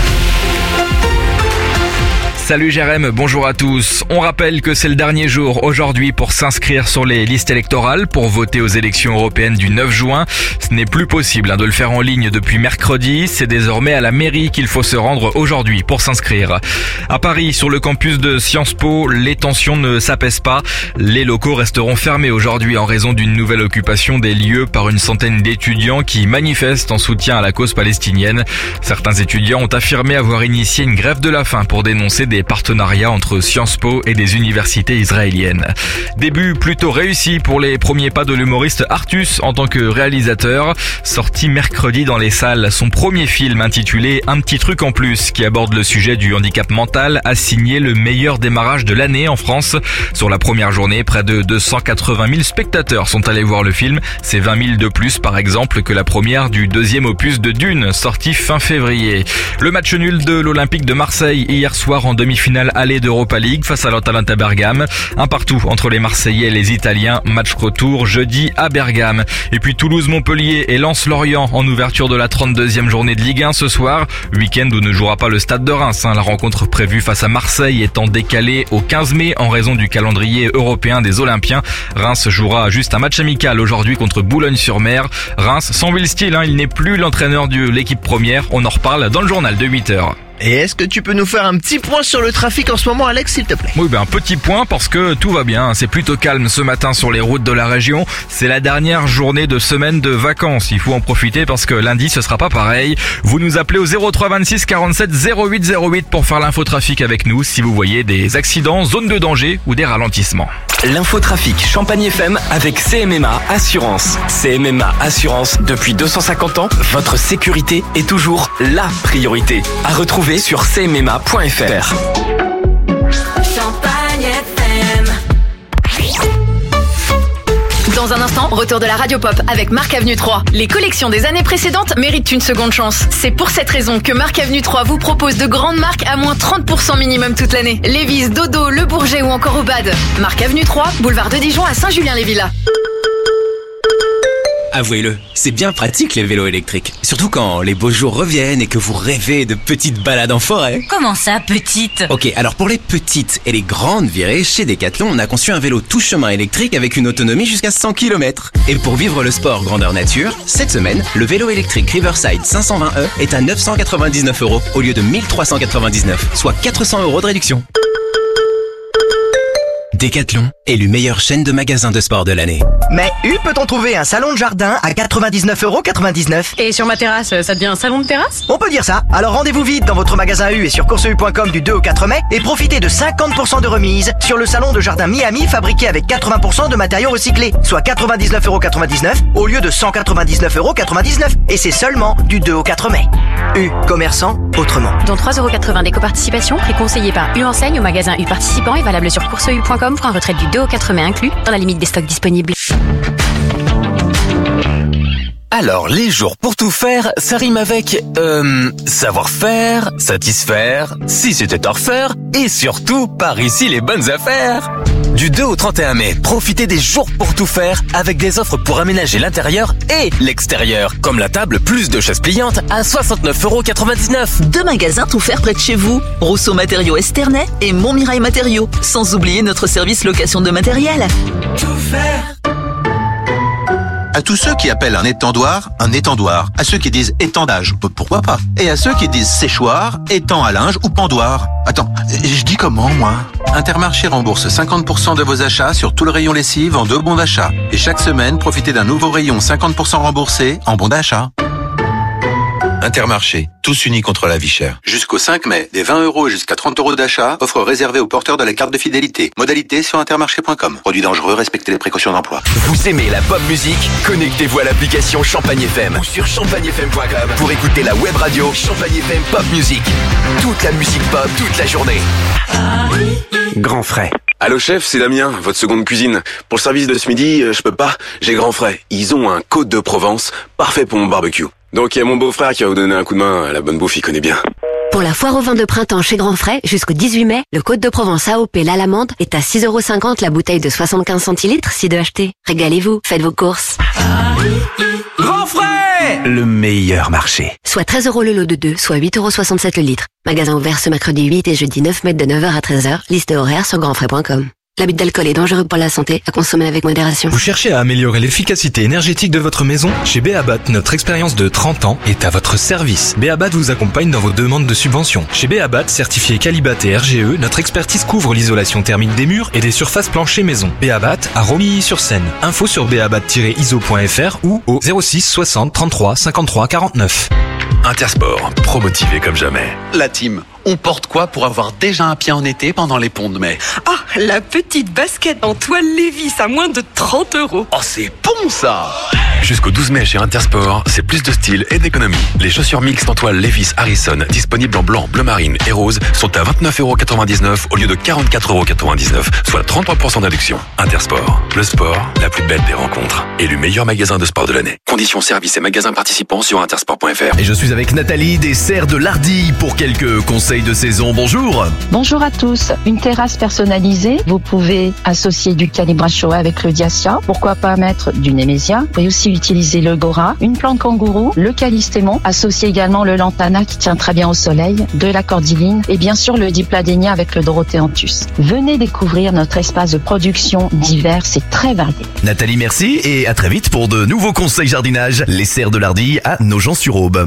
Salut Jérém, bonjour à tous. On rappelle que c'est le dernier jour aujourd'hui pour s'inscrire sur les listes électorales pour voter aux élections européennes du neuf juin. Ce n'est plus possible hein, de le faire en ligne depuis mercredi. C'est désormais à la mairie qu'il faut se rendre aujourd'hui pour s'inscrire. À Paris, sur le campus de Sciences Po, les tensions ne s'apaisent pas. Les locaux resteront fermés aujourd'hui en raison d'une nouvelle occupation des lieux par une centaine d'étudiants qui manifestent en soutien à la cause palestinienne. Certains étudiants ont affirmé avoir initié une grève de la faim pour dénoncer des des partenariats entre Sciences Po et des universités israéliennes. Début plutôt réussi pour les premiers pas de l'humoriste Artus en tant que réalisateur. Sorti mercredi dans les salles, son premier film intitulé Un petit truc en plus, qui aborde le sujet du handicap mental, a signé le meilleur démarrage de l'année en France. Sur la première journée, près de deux cent quatre-vingt mille spectateurs sont allés voir le film. C'est vingt mille de plus par exemple que la première du deuxième opus de Dune, sorti fin février. Le match nul de l'Olympique de Marseille hier soir en demi-finale allée d'Europa League face à l'Atalanta Bergame. Un partout entre les Marseillais et les Italiens. Match retour jeudi à Bergame. Et puis Toulouse-Montpellier et Lens-Lorient en ouverture de la trente-deuxième journée de Ligue un ce soir. Week-end où ne jouera pas le Stade de Reims. La rencontre prévue face à Marseille étant décalée au quinze mai en raison du calendrier européen des Olympiens. Reims jouera juste un match amical aujourd'hui contre Boulogne-sur-Mer. Reims sans Will Steele, hein, il n'est plus l'entraîneur de l'équipe première. On en reparle dans le journal de huit heures. Et est-ce que tu peux nous faire un petit point sur le trafic en ce moment, Alex, s'il te plaît? Oui, ben un petit point parce que tout va bien. C'est plutôt calme ce matin sur les routes de la région. C'est la dernière journée de semaine de vacances. Il faut en profiter parce que lundi, ce sera pas pareil. Vous nous appelez au zéro trois vingt-six quarante-sept zéro huit zéro huit pour faire l'infotrafic avec nous si vous voyez des accidents, zones de danger ou des ralentissements. L'infotrafic Champagne F M avec C M M A Assurance. C M M A Assurance, depuis deux cent cinquante ans, votre sécurité est toujours la priorité. À retrouver sur c m m a point f r. Champagne F M. Dans un instant, retour de la Radio Pop avec Marc Avenue trois. Les collections des années précédentes méritent une seconde chance. C'est pour cette raison que Marc Avenue trois vous propose de grandes marques à moins trente pour cent minimum toute l'année. Lévi's, Dodo, Le Bourget ou encore Obad. Marc Avenue trois, boulevard de Dijon à Saint-Julien-les-Villas. Avouez-le, c'est bien pratique les vélos électriques. Surtout quand les beaux jours reviennent et que vous rêvez de petites balades en forêt. Comment ça, petite? Ok, alors pour les petites et les grandes virées, chez Decathlon, on a conçu un vélo tout chemin électrique avec une autonomie jusqu'à cent kilomètres. Et pour vivre le sport grandeur nature, cette semaine, le vélo électrique Riverside cinq cent vingt E est à neuf cent quatre-vingt-dix-neuf euros au lieu de mille trois cent quatre-vingt-dix-neuf, soit quatre cents euros de réduction. Decathlon, élu meilleure chaîne de magasins de sport de l'année. Mais U peut-on trouver un salon de jardin à quatre-vingt-dix-neuf euros quatre-vingt-dix-neuf? Et sur ma terrasse, ça devient un salon de terrasse? On peut dire ça. Alors rendez-vous vite dans votre magasin U et sur course u point com du deux au quatre mai et profitez de cinquante pour cent de remise sur le salon de jardin Miami fabriqué avec quatre-vingts pour cent de matériaux recyclés, soit quatre-vingt-dix-neuf euros quatre-vingt-dix-neuf au lieu de cent quatre-vingt-dix-neuf euros quatre-vingt-dix-neuf. Et c'est seulement du deux au quatre mai. U, commerçant autrement. Dont trois euros quatre-vingts d'éco-participation, prix conseillé par U Enseigne au magasin U participant et valable sur course u point com pour un retrait du deux au quatre mai inclus dans la limite des stocks disponibles. Alors, les jours pour tout faire, ça rime avec, euh, savoir-faire, satisfaire, si c'était à refaire, et surtout, par ici les bonnes affaires. Du deux au trente et un mai, profitez des jours pour tout faire avec des offres pour aménager l'intérieur et l'extérieur. Comme la table plus de chaises pliantes à soixante-neuf euros quatre-vingt-dix-neuf. Deux magasins tout faire près de chez vous. Rousseau Matériaux Esternay et Montmirail Matériaux. Sans oublier notre service location de matériel. Tout faire. À tous ceux qui appellent un étendoir, un étendoir. À ceux qui disent étendage, pourquoi pas. Et à ceux qui disent séchoir, étang à linge ou pendoir. Attends, je dis comment, moi? Intermarché rembourse cinquante pour cent de vos achats sur tout le rayon lessive en deux bons d'achat. Et chaque semaine, profitez d'un nouveau rayon cinquante pour cent remboursé en bons d'achat. Intermarché, tous unis contre la vie chère. Jusqu'au cinq mai, des vingt euros jusqu'à trente euros d'achat, offre réservée aux porteurs de la carte de fidélité. Modalité sur intermarché point com. Produit dangereux, respectez les précautions d'emploi. Vous aimez la pop musique? Connectez-vous à l'application Champagne F M ou sur champagne f m point com pour écouter la web radio Champagne F M Pop Music. Toute la musique pop, toute la journée. Grand Frais. Allô chef, c'est Damien, votre seconde cuisine. Pour le service de ce midi, euh, je peux pas, j'ai Grand Frais. Ils ont un Côte de Provence, parfait pour mon barbecue. Donc il y a mon beau-frère qui va vous donner un coup de main, la bonne bouffe il connaît bien. Pour la foire au vin de printemps chez Grand Frais, jusqu'au dix-huit mai, le Côte de Provence A O P l'Alamande est à six euros cinquante la bouteille de soixante-quinze centilitres si de acheter. Régalez-vous, faites vos courses. Grand Frais, le meilleur marché. Soit treize euros le lot de deux, soit huit euros soixante-sept le litre. Magasin ouvert ce mercredi huit et jeudi neuf mai de neuf heures à treize heures. Liste horaire sur grand frais point com. L'abus d'alcool est dangereux pour la santé, à consommer avec modération. Vous cherchez à améliorer l'efficacité énergétique de votre maison? Chez Béabat, notre expérience de trente ans est à votre service. Béabat vous accompagne dans vos demandes de subventions. Chez Béabat, certifié Qualibat et R G E, notre expertise couvre l'isolation thermique des murs et des surfaces planchers maison. Béabat à Romilly-sur-Seine. Info sur béabat tiret I S O point F R ou au zéro six soixante trente-trois cinquante-trois quarante-neuf. Intersport, promotivé comme jamais. La team, On porte quoi pour avoir déjà un pied en été pendant les ponts de mai? Ah, la petite basket en toile Levi's à moins de trente euros. Oh, c'est bon ça! Jusqu'au douze mai chez Intersport, c'est plus de style et d'économie. Les chaussures mixtes en toile Levi's Harrison, disponibles en blanc, bleu marine et rose, sont à vingt-neuf euros quatre-vingt-dix-neuf au lieu de quarante-quatre euros quatre-vingt-dix-neuf, soit trente-trois pour cent de réduction. Intersport, le sport, la plus belle des rencontres. Élu meilleur magasin de sport de l'année. Conditions, services et magasins participants sur intersport point f r. Et je suis avec Nathalie des Serres de l'Ardille pour quelques conseils de saison. Bonjour. Bonjour à tous. Une terrasse personnalisée, vous pouvez associer du Calibrachoa avec le Diacia. Pourquoi pas mettre du Nemesia? Vous pouvez aussi utiliser le Gora, une plante kangourou, le Callistémon, associer également le Lantana qui tient très bien au soleil, de la cordyline et bien sûr le Dipladénia avec le Dorotheenthus. Venez découvrir notre espace de production divers, c'est très varié. Nathalie, merci et à très vite pour de nouveaux conseils jardinage. Les Serres de l'Ardille à Nogent-sur-Aube.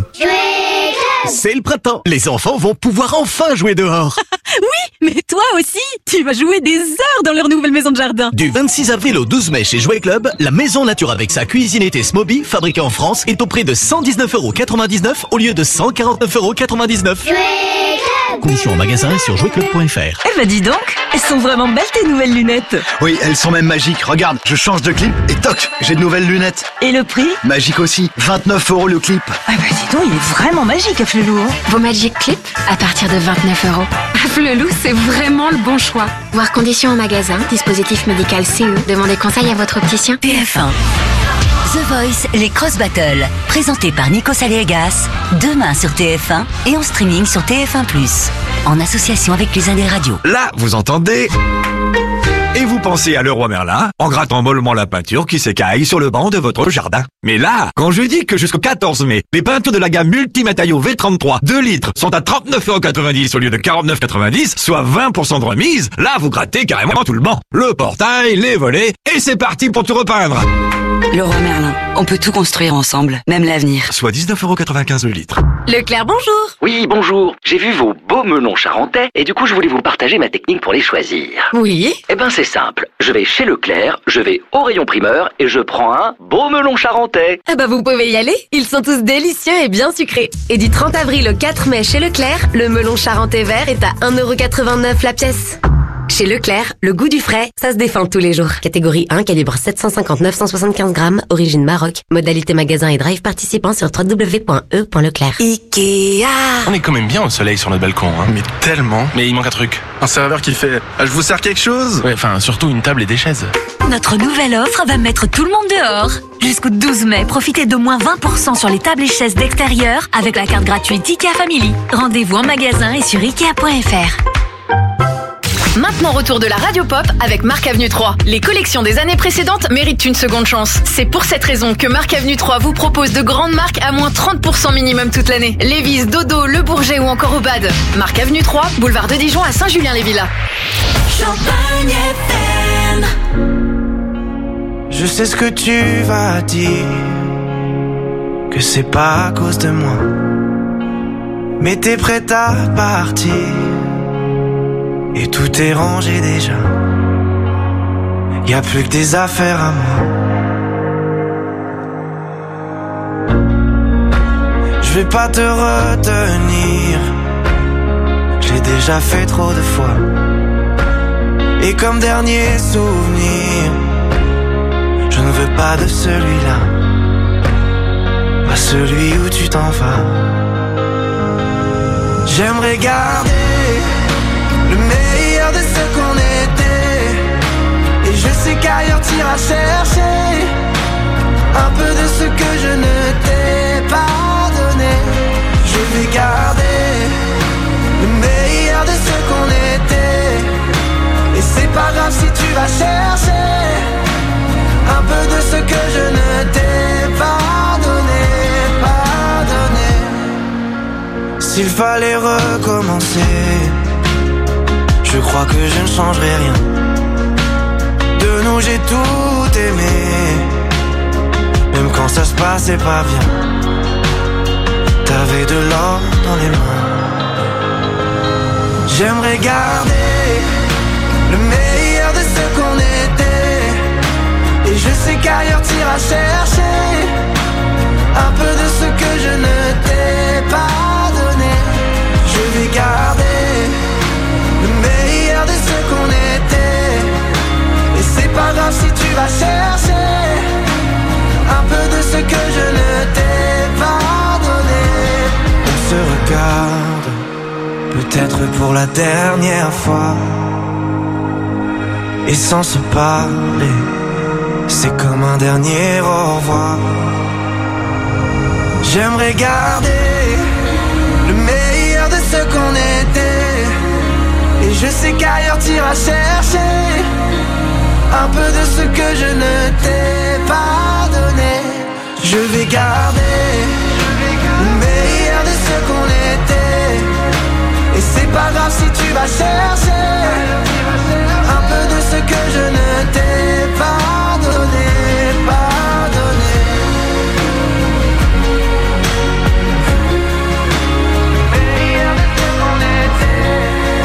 C'est le printemps. Les enfants vont pouvoir enfin jouer dehors. Oui, mais toi aussi, tu vas jouer des heures dans leur nouvelle maison de jardin. Du vingt-six avril au douze mai chez Jouet Club, la maison nature avec sa cuisine été Smoby, fabriquée en France, est au prix de cent dix-neuf euros quatre-vingt-dix-neuf au lieu de cent quarante-neuf euros quatre-vingt-dix-neuf. Conditions en magasin et sur jouet club point f r. Eh ben dis donc, elles sont vraiment belles tes nouvelles lunettes. Oui, elles sont même magiques. Regarde, je change de clip et toc, j'ai de nouvelles lunettes. Et le prix? Magique aussi, vingt-neuf euros le clip. Ah bah dis donc, il est vraiment magique, Flelou. Vos Magic Clip à partir de vingt-neuf euros. Flelou, c'est vraiment le bon choix. Voir conditions en magasin, dispositif médical C E. Demandez conseil à votre opticien. T F un. The Voice, les Cross Battles, présenté par Nico Saléagas, demain sur T F un et en streaming sur T F un plus, en association avec les Indes Radio. Là, vous entendez? Et vous pensez à Leroy Merlin en grattant mollement la peinture qui s'écaille sur le banc de votre jardin. Mais là, quand je dis que jusqu'au quatorze mai, les peintures de la gamme Multimatériaux V trente-trois deux litres sont à trente-neuf euros quatre-vingt-dix au lieu de quarante-neuf euros quatre-vingt-dix, soit vingt pour cent de remise, là vous grattez carrément tout le banc. Le portail, les volets, et c'est parti pour tout repeindre. Leroy Merlin, on peut tout construire ensemble, même l'avenir. Soit dix-neuf euros quatre-vingt-quinze le litre. Leclerc, bonjour. Oui, bonjour. J'ai vu vos beaux melons charentais et du coup je voulais vous partager ma technique pour les choisir. Oui. Eh ben c'est simple. Je vais chez Leclerc, je vais au rayon primeur et je prends un beau melon charentais. Ah bah vous pouvez y aller. Ils sont tous délicieux et bien sucrés. Et du trente avril au quatre mai chez Leclerc, le melon charentais vert est à un euro quatre-vingt-neuf la pièce. Chez Leclerc, le goût du frais, ça se défend tous les jours. Catégorie un, calibre sept cent cinquante neuf cent soixante-quinze grammes, origine Maroc. Modalité magasin et drive participant sur w w w point e point leclerc. Ikea. On est quand même bien au soleil sur notre balcon, hein. Mais tellement. Mais il manque un truc. Un serveur qui fait ah, je vous sers quelque chose? Ouais, enfin, surtout une table et des chaises. Notre nouvelle offre va mettre tout le monde dehors. Jusqu'au douze mai, profitez d'au moins vingt pour cent sur les tables et chaises d'extérieur avec la carte gratuite Ikea Family. Rendez-vous en magasin et sur ikea point f r. Maintenant retour de la Radio Pop avec Marc Avenue trois. Les collections des années précédentes méritent une seconde chance. C'est pour cette raison que Marc Avenue trois vous propose de grandes marques à moins trente pour cent minimum toute l'année. Levi's, Dodo, Le Bourget ou encore Obad. Marc Avenue trois, boulevard de Dijon à Saint-Julien-les-Villas. Champagne F M. Je sais ce que tu vas dire, que c'est pas à cause de moi, mais t'es prête à partir. Et tout est rangé déjà. Y a plus que des affaires à moi. Je vais pas te retenir. Je l'ai déjà fait trop de fois. Et comme dernier souvenir, je ne veux pas de celui-là, pas celui où tu t'en vas. J'aimerais garder le meilleur de ce qu'on était. Et je sais qu'ailleurs t'iras chercher un peu de ce que je ne t'ai pas donné. Je vais garder le meilleur de ce qu'on était. Et c'est pas grave si tu vas chercher un peu de ce que je ne t'ai pas donné, pas donné. S'il fallait recommencer, je crois que je ne changerai rien. De nous j'ai tout aimé, même quand ça se passait pas bien. T'avais de l'or dans les mains. J'aimerais garder le meilleur de ce qu'on était. Et je sais qu'ailleurs t'iras chercher un peu de ce que je ne t'ai pas donné. Je vais garder peut-être pour la dernière fois. Et sans se parler, c'est comme un dernier au revoir. J'aimerais garder le meilleur de ce qu'on était. Et je sais qu'ailleurs t'iras chercher un peu de ce que je ne t'ai pas donné. Je vais garder le meilleur de ce qu'on était. Et c'est pas grave si tu vas chercher un peu de ce que je ne t'ai pas donné, pas donné. Le meilleur de ce qu'on était.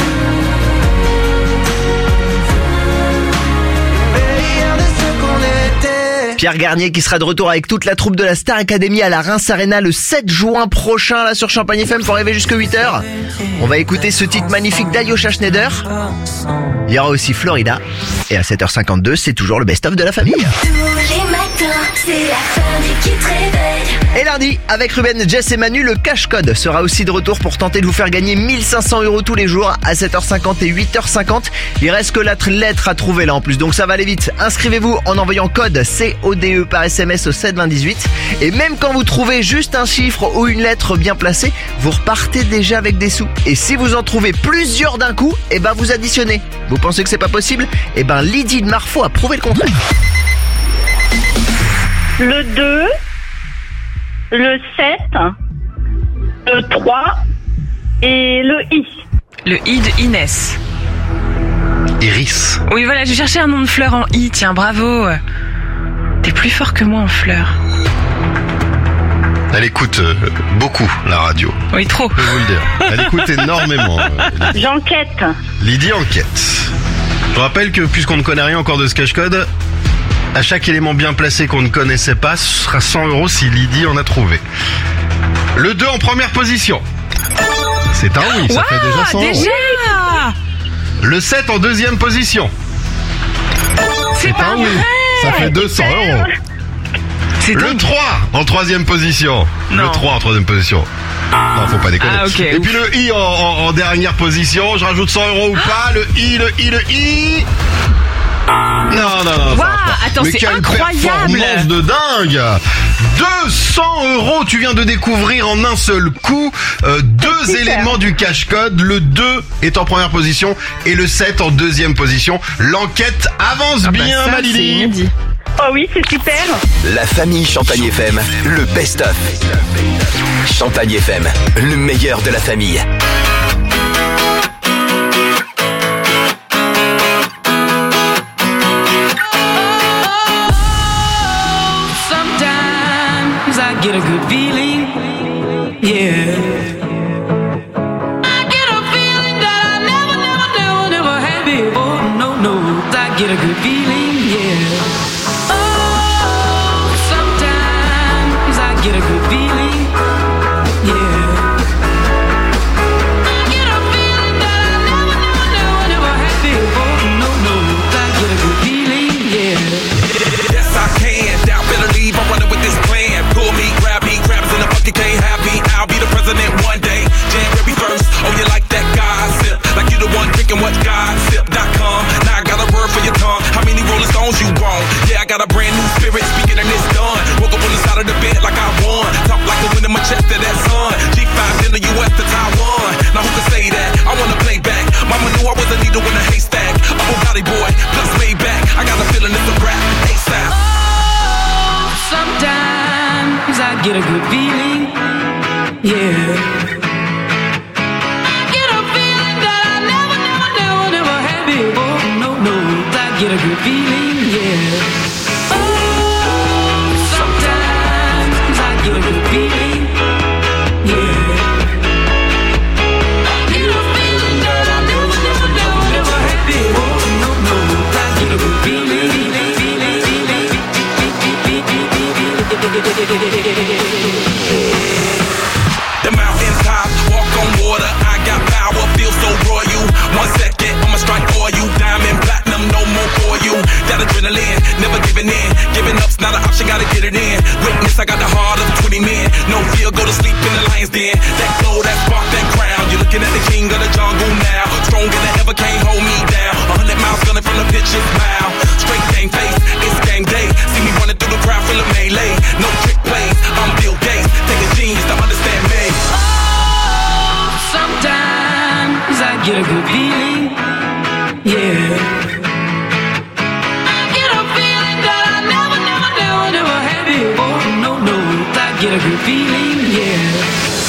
Le meilleur de ce qu'on était. Pierre Garnier qui sera de retour avec toute la troupe de la Star Academy à la Reims Arena le sept juin prochain là sur Champagne F M pour arriver jusqu'à huit heures. On va écouter ce titre magnifique d'Alyosha Schneider. Il y aura aussi Florida. Et à sept heures cinquante-deux, c'est toujours le best-of de la famille. Tous les matins, c'est la famille qui te réveille. Et lundi, avec Ruben, Jess et Manu, le Cash Code sera aussi de retour pour tenter de vous faire gagner mille cinq cents euros tous les jours à sept heures cinquante et huit heures cinquante. Il reste que la lettre à trouver là en plus, donc ça va aller vite. Inscrivez-vous en envoyant code C O D E par S M S au sept vingt dix-huit. Et même quand vous trouvez juste un chiffre ou une lettre bien placée, vous repartez déjà avec des sous. Et si vous en trouvez plusieurs d'un coup, eh ben vous additionnez. Vous pensez que c'est pas possible? Eh ben Lydie de Marfaux a prouvé le contraire. Le deux, le sept, le trois et le I. Le I de Inès. Iris. Oui, voilà, je cherchais un nom de fleur en I, tiens, bravo. T'es plus fort que moi en fleurs. Elle écoute euh, beaucoup la radio. Oui, trop. Je peux vous le dire. Elle écoute énormément. Euh, J'enquête. Lydie enquête. Je rappelle que puisqu'on ne connaît rien encore de ce cash code, à chaque élément bien placé qu'on ne connaissait pas, ce sera cent euros si Lydie en a trouvé. Le deux en première position. C'est un oui, ça wow, fait déjà cent déjà euros. Le sept en deuxième position. C'est, C'est pas un oui, ça fait deux cents euros. C'est le dingue. trois en troisième position. Non. Le trois en troisième position. Non, faut pas déconner. Ah, okay, Et ouf. puis le I en, en, en dernière position. Je rajoute cent euros ou pas. Le I, le I, le I. Non, non, non. Wow, ça attends, Mais c'est quelle incroyable. performance de dingue. deux cents euros. Tu viens de découvrir en un seul coup euh, deux super. éléments du cash code. Le deux est en première position et le sept en deuxième position. L'enquête avance Ah bah bien, ça, ma Lydie. c'est inédit. Oh oui, c'est super. La famille Champagne F M, le best-of. Champagne F M, le meilleur de la famille. Sometimes I get a good feeling, yeah. I get a feeling that I never, never, never, never had before. No, no, I get a good feeling, yeah. Oh, sometimes I get a good feeling, yeah. I get a feeling that I never, never, never, never had before. No, no, I get a good feeling, yeah. Yes, I can. Doubt, better leave. I'm running with this plan. Pull me, grab me, grabs in the bucket, can't have me. I'll be the president one day. January first. Oh, you like that gossip? Like you the one drinking what gossip dot com. Now I got a word for your tongue. How many Rolling Stones you want? Yeah, I got a brand new spirit speaking and it's done. Woke up on the side of the bed like I won. Talk like the wind in my chest to that sun. G five in the U S to Taiwan. Now who can say that? I wanna play back. Mama knew I was a needle in a haystack. I'm a body boy, plus way back. I got a feeling it's a rap. ASAP. Oh, sometimes I get a good feeling, yeah. I get a feeling that I never, never, never, never had before. No, no, I get a good feeling, yeah. Oh, sometimes I get a good feeling, yeah. I get a feeling that I never, never, never, never had before. No, no, I get a good feeling. The mountain top, walk on water. I got power, feel so royal. One second, I'ma strike for you. Diamond, platinum, no more for you. That adrenaline, never giving in. Giving up's not an option, gotta get it in. Witness, I got the heart of twenty men. No fear, go to sleep in the lion's den. That glow, that spark, that crown. You're looking at the king of the jungle get a good feeling, yeah. I get a feeling that I never, never, never, never had before. No, no, I get a good feeling, yeah.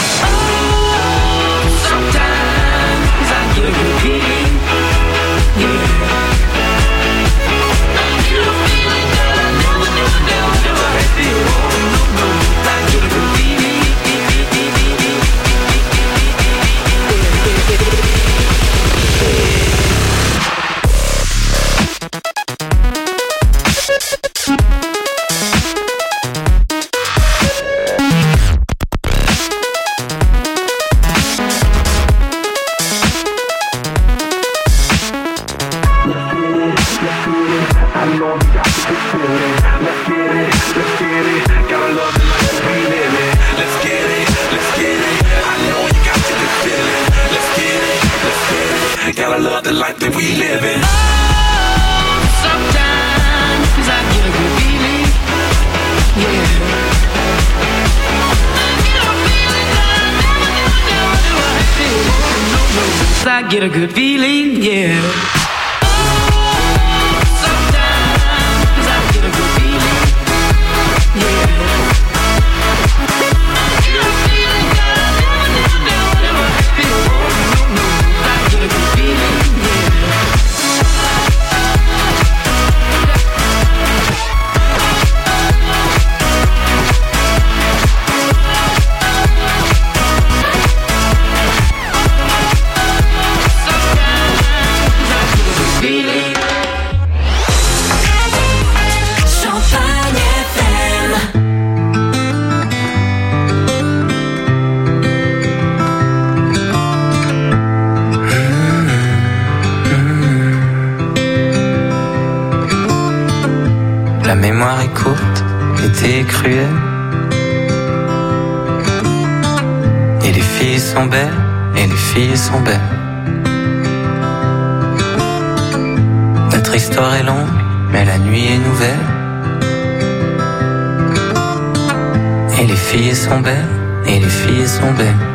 Oh, sometimes I get a good feeling, yeah. I get a feeling that I never, never, never, never had before. No, no, I get a good feeling. Gotta love the life that we live in. Oh, sometimes I get a good feeling, yeah. I get a feeling that I never, never, never, never had before. No, no, I get a good feeling, yeah. Oh, sometimes I get a good feeling, yeah. I get a feeling that I never, never, never, never had before. No, no, I get a good feeling. La mémoire est courte, l'été est cruel. Et les filles sont belles, et les filles sont belles. Notre histoire est longue, mais la nuit est nouvelle. Et les filles sont belles, et les filles sont belles.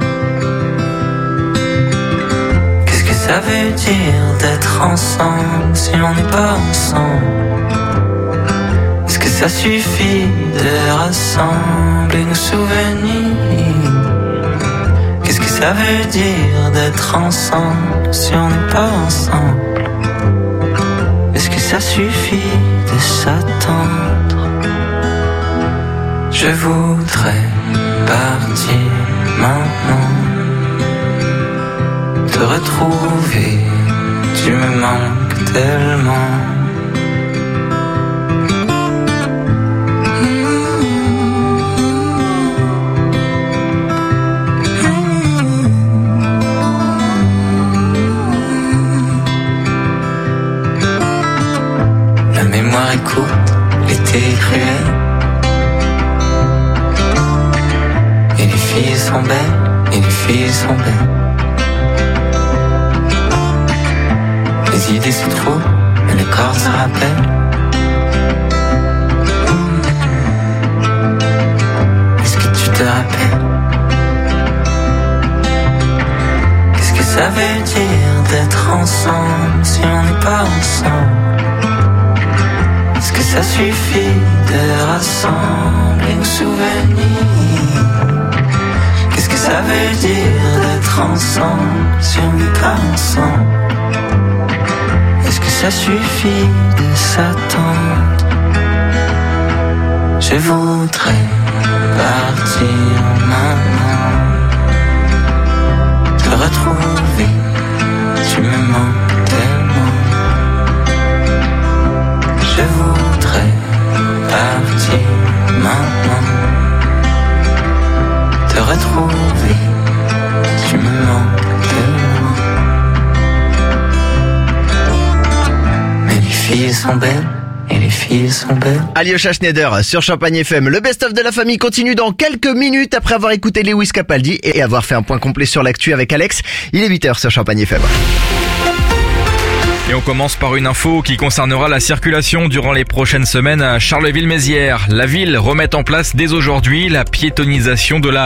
Qu'est-ce que ça veut dire d'être ensemble si on n'est pas ensemble? Est-ce que ça suffit de rassembler nos souvenirs? Qu'est-ce que ça veut dire d'être ensemble si on n'est pas ensemble? Est-ce que ça suffit de s'attendre? Je voudrais partir maintenant, te retrouver, tu me manques tellement. La mémoire est courte, l'été est cruel. Et les filles sont belles, et les filles sont belles. Les idées se trouvent, mais le corps se rappelle. Est-ce que tu te rappelles? Qu'est-ce que ça veut dire d'être ensemble si on n'est pas ensemble? Est-ce que ça suffit de rassembler nos souvenirs? Qu'est-ce que ça veut dire d'être ensemble si on n'est pas ensemble? Est-ce que ça suffit de s'attendre? Je voudrais partir maintenant, te retrouver, tu me manques tellement. Je voudrais partir maintenant, te retrouver, tu me manques tellement. Mais les filles sont belles, et les filles sont belles. Alyosha Schneider sur Champagne F M. Le best-of de la famille continue dans quelques minutes après avoir écouté Lewis Capaldi et avoir fait un point complet sur l'actu avec Alex. Il est huit heures sur Champagne F M. Et on commence par une info qui concernera la circulation durant les prochaines semaines à Charleville-Mézières. La ville remet en place dès aujourd'hui la piétonisation de la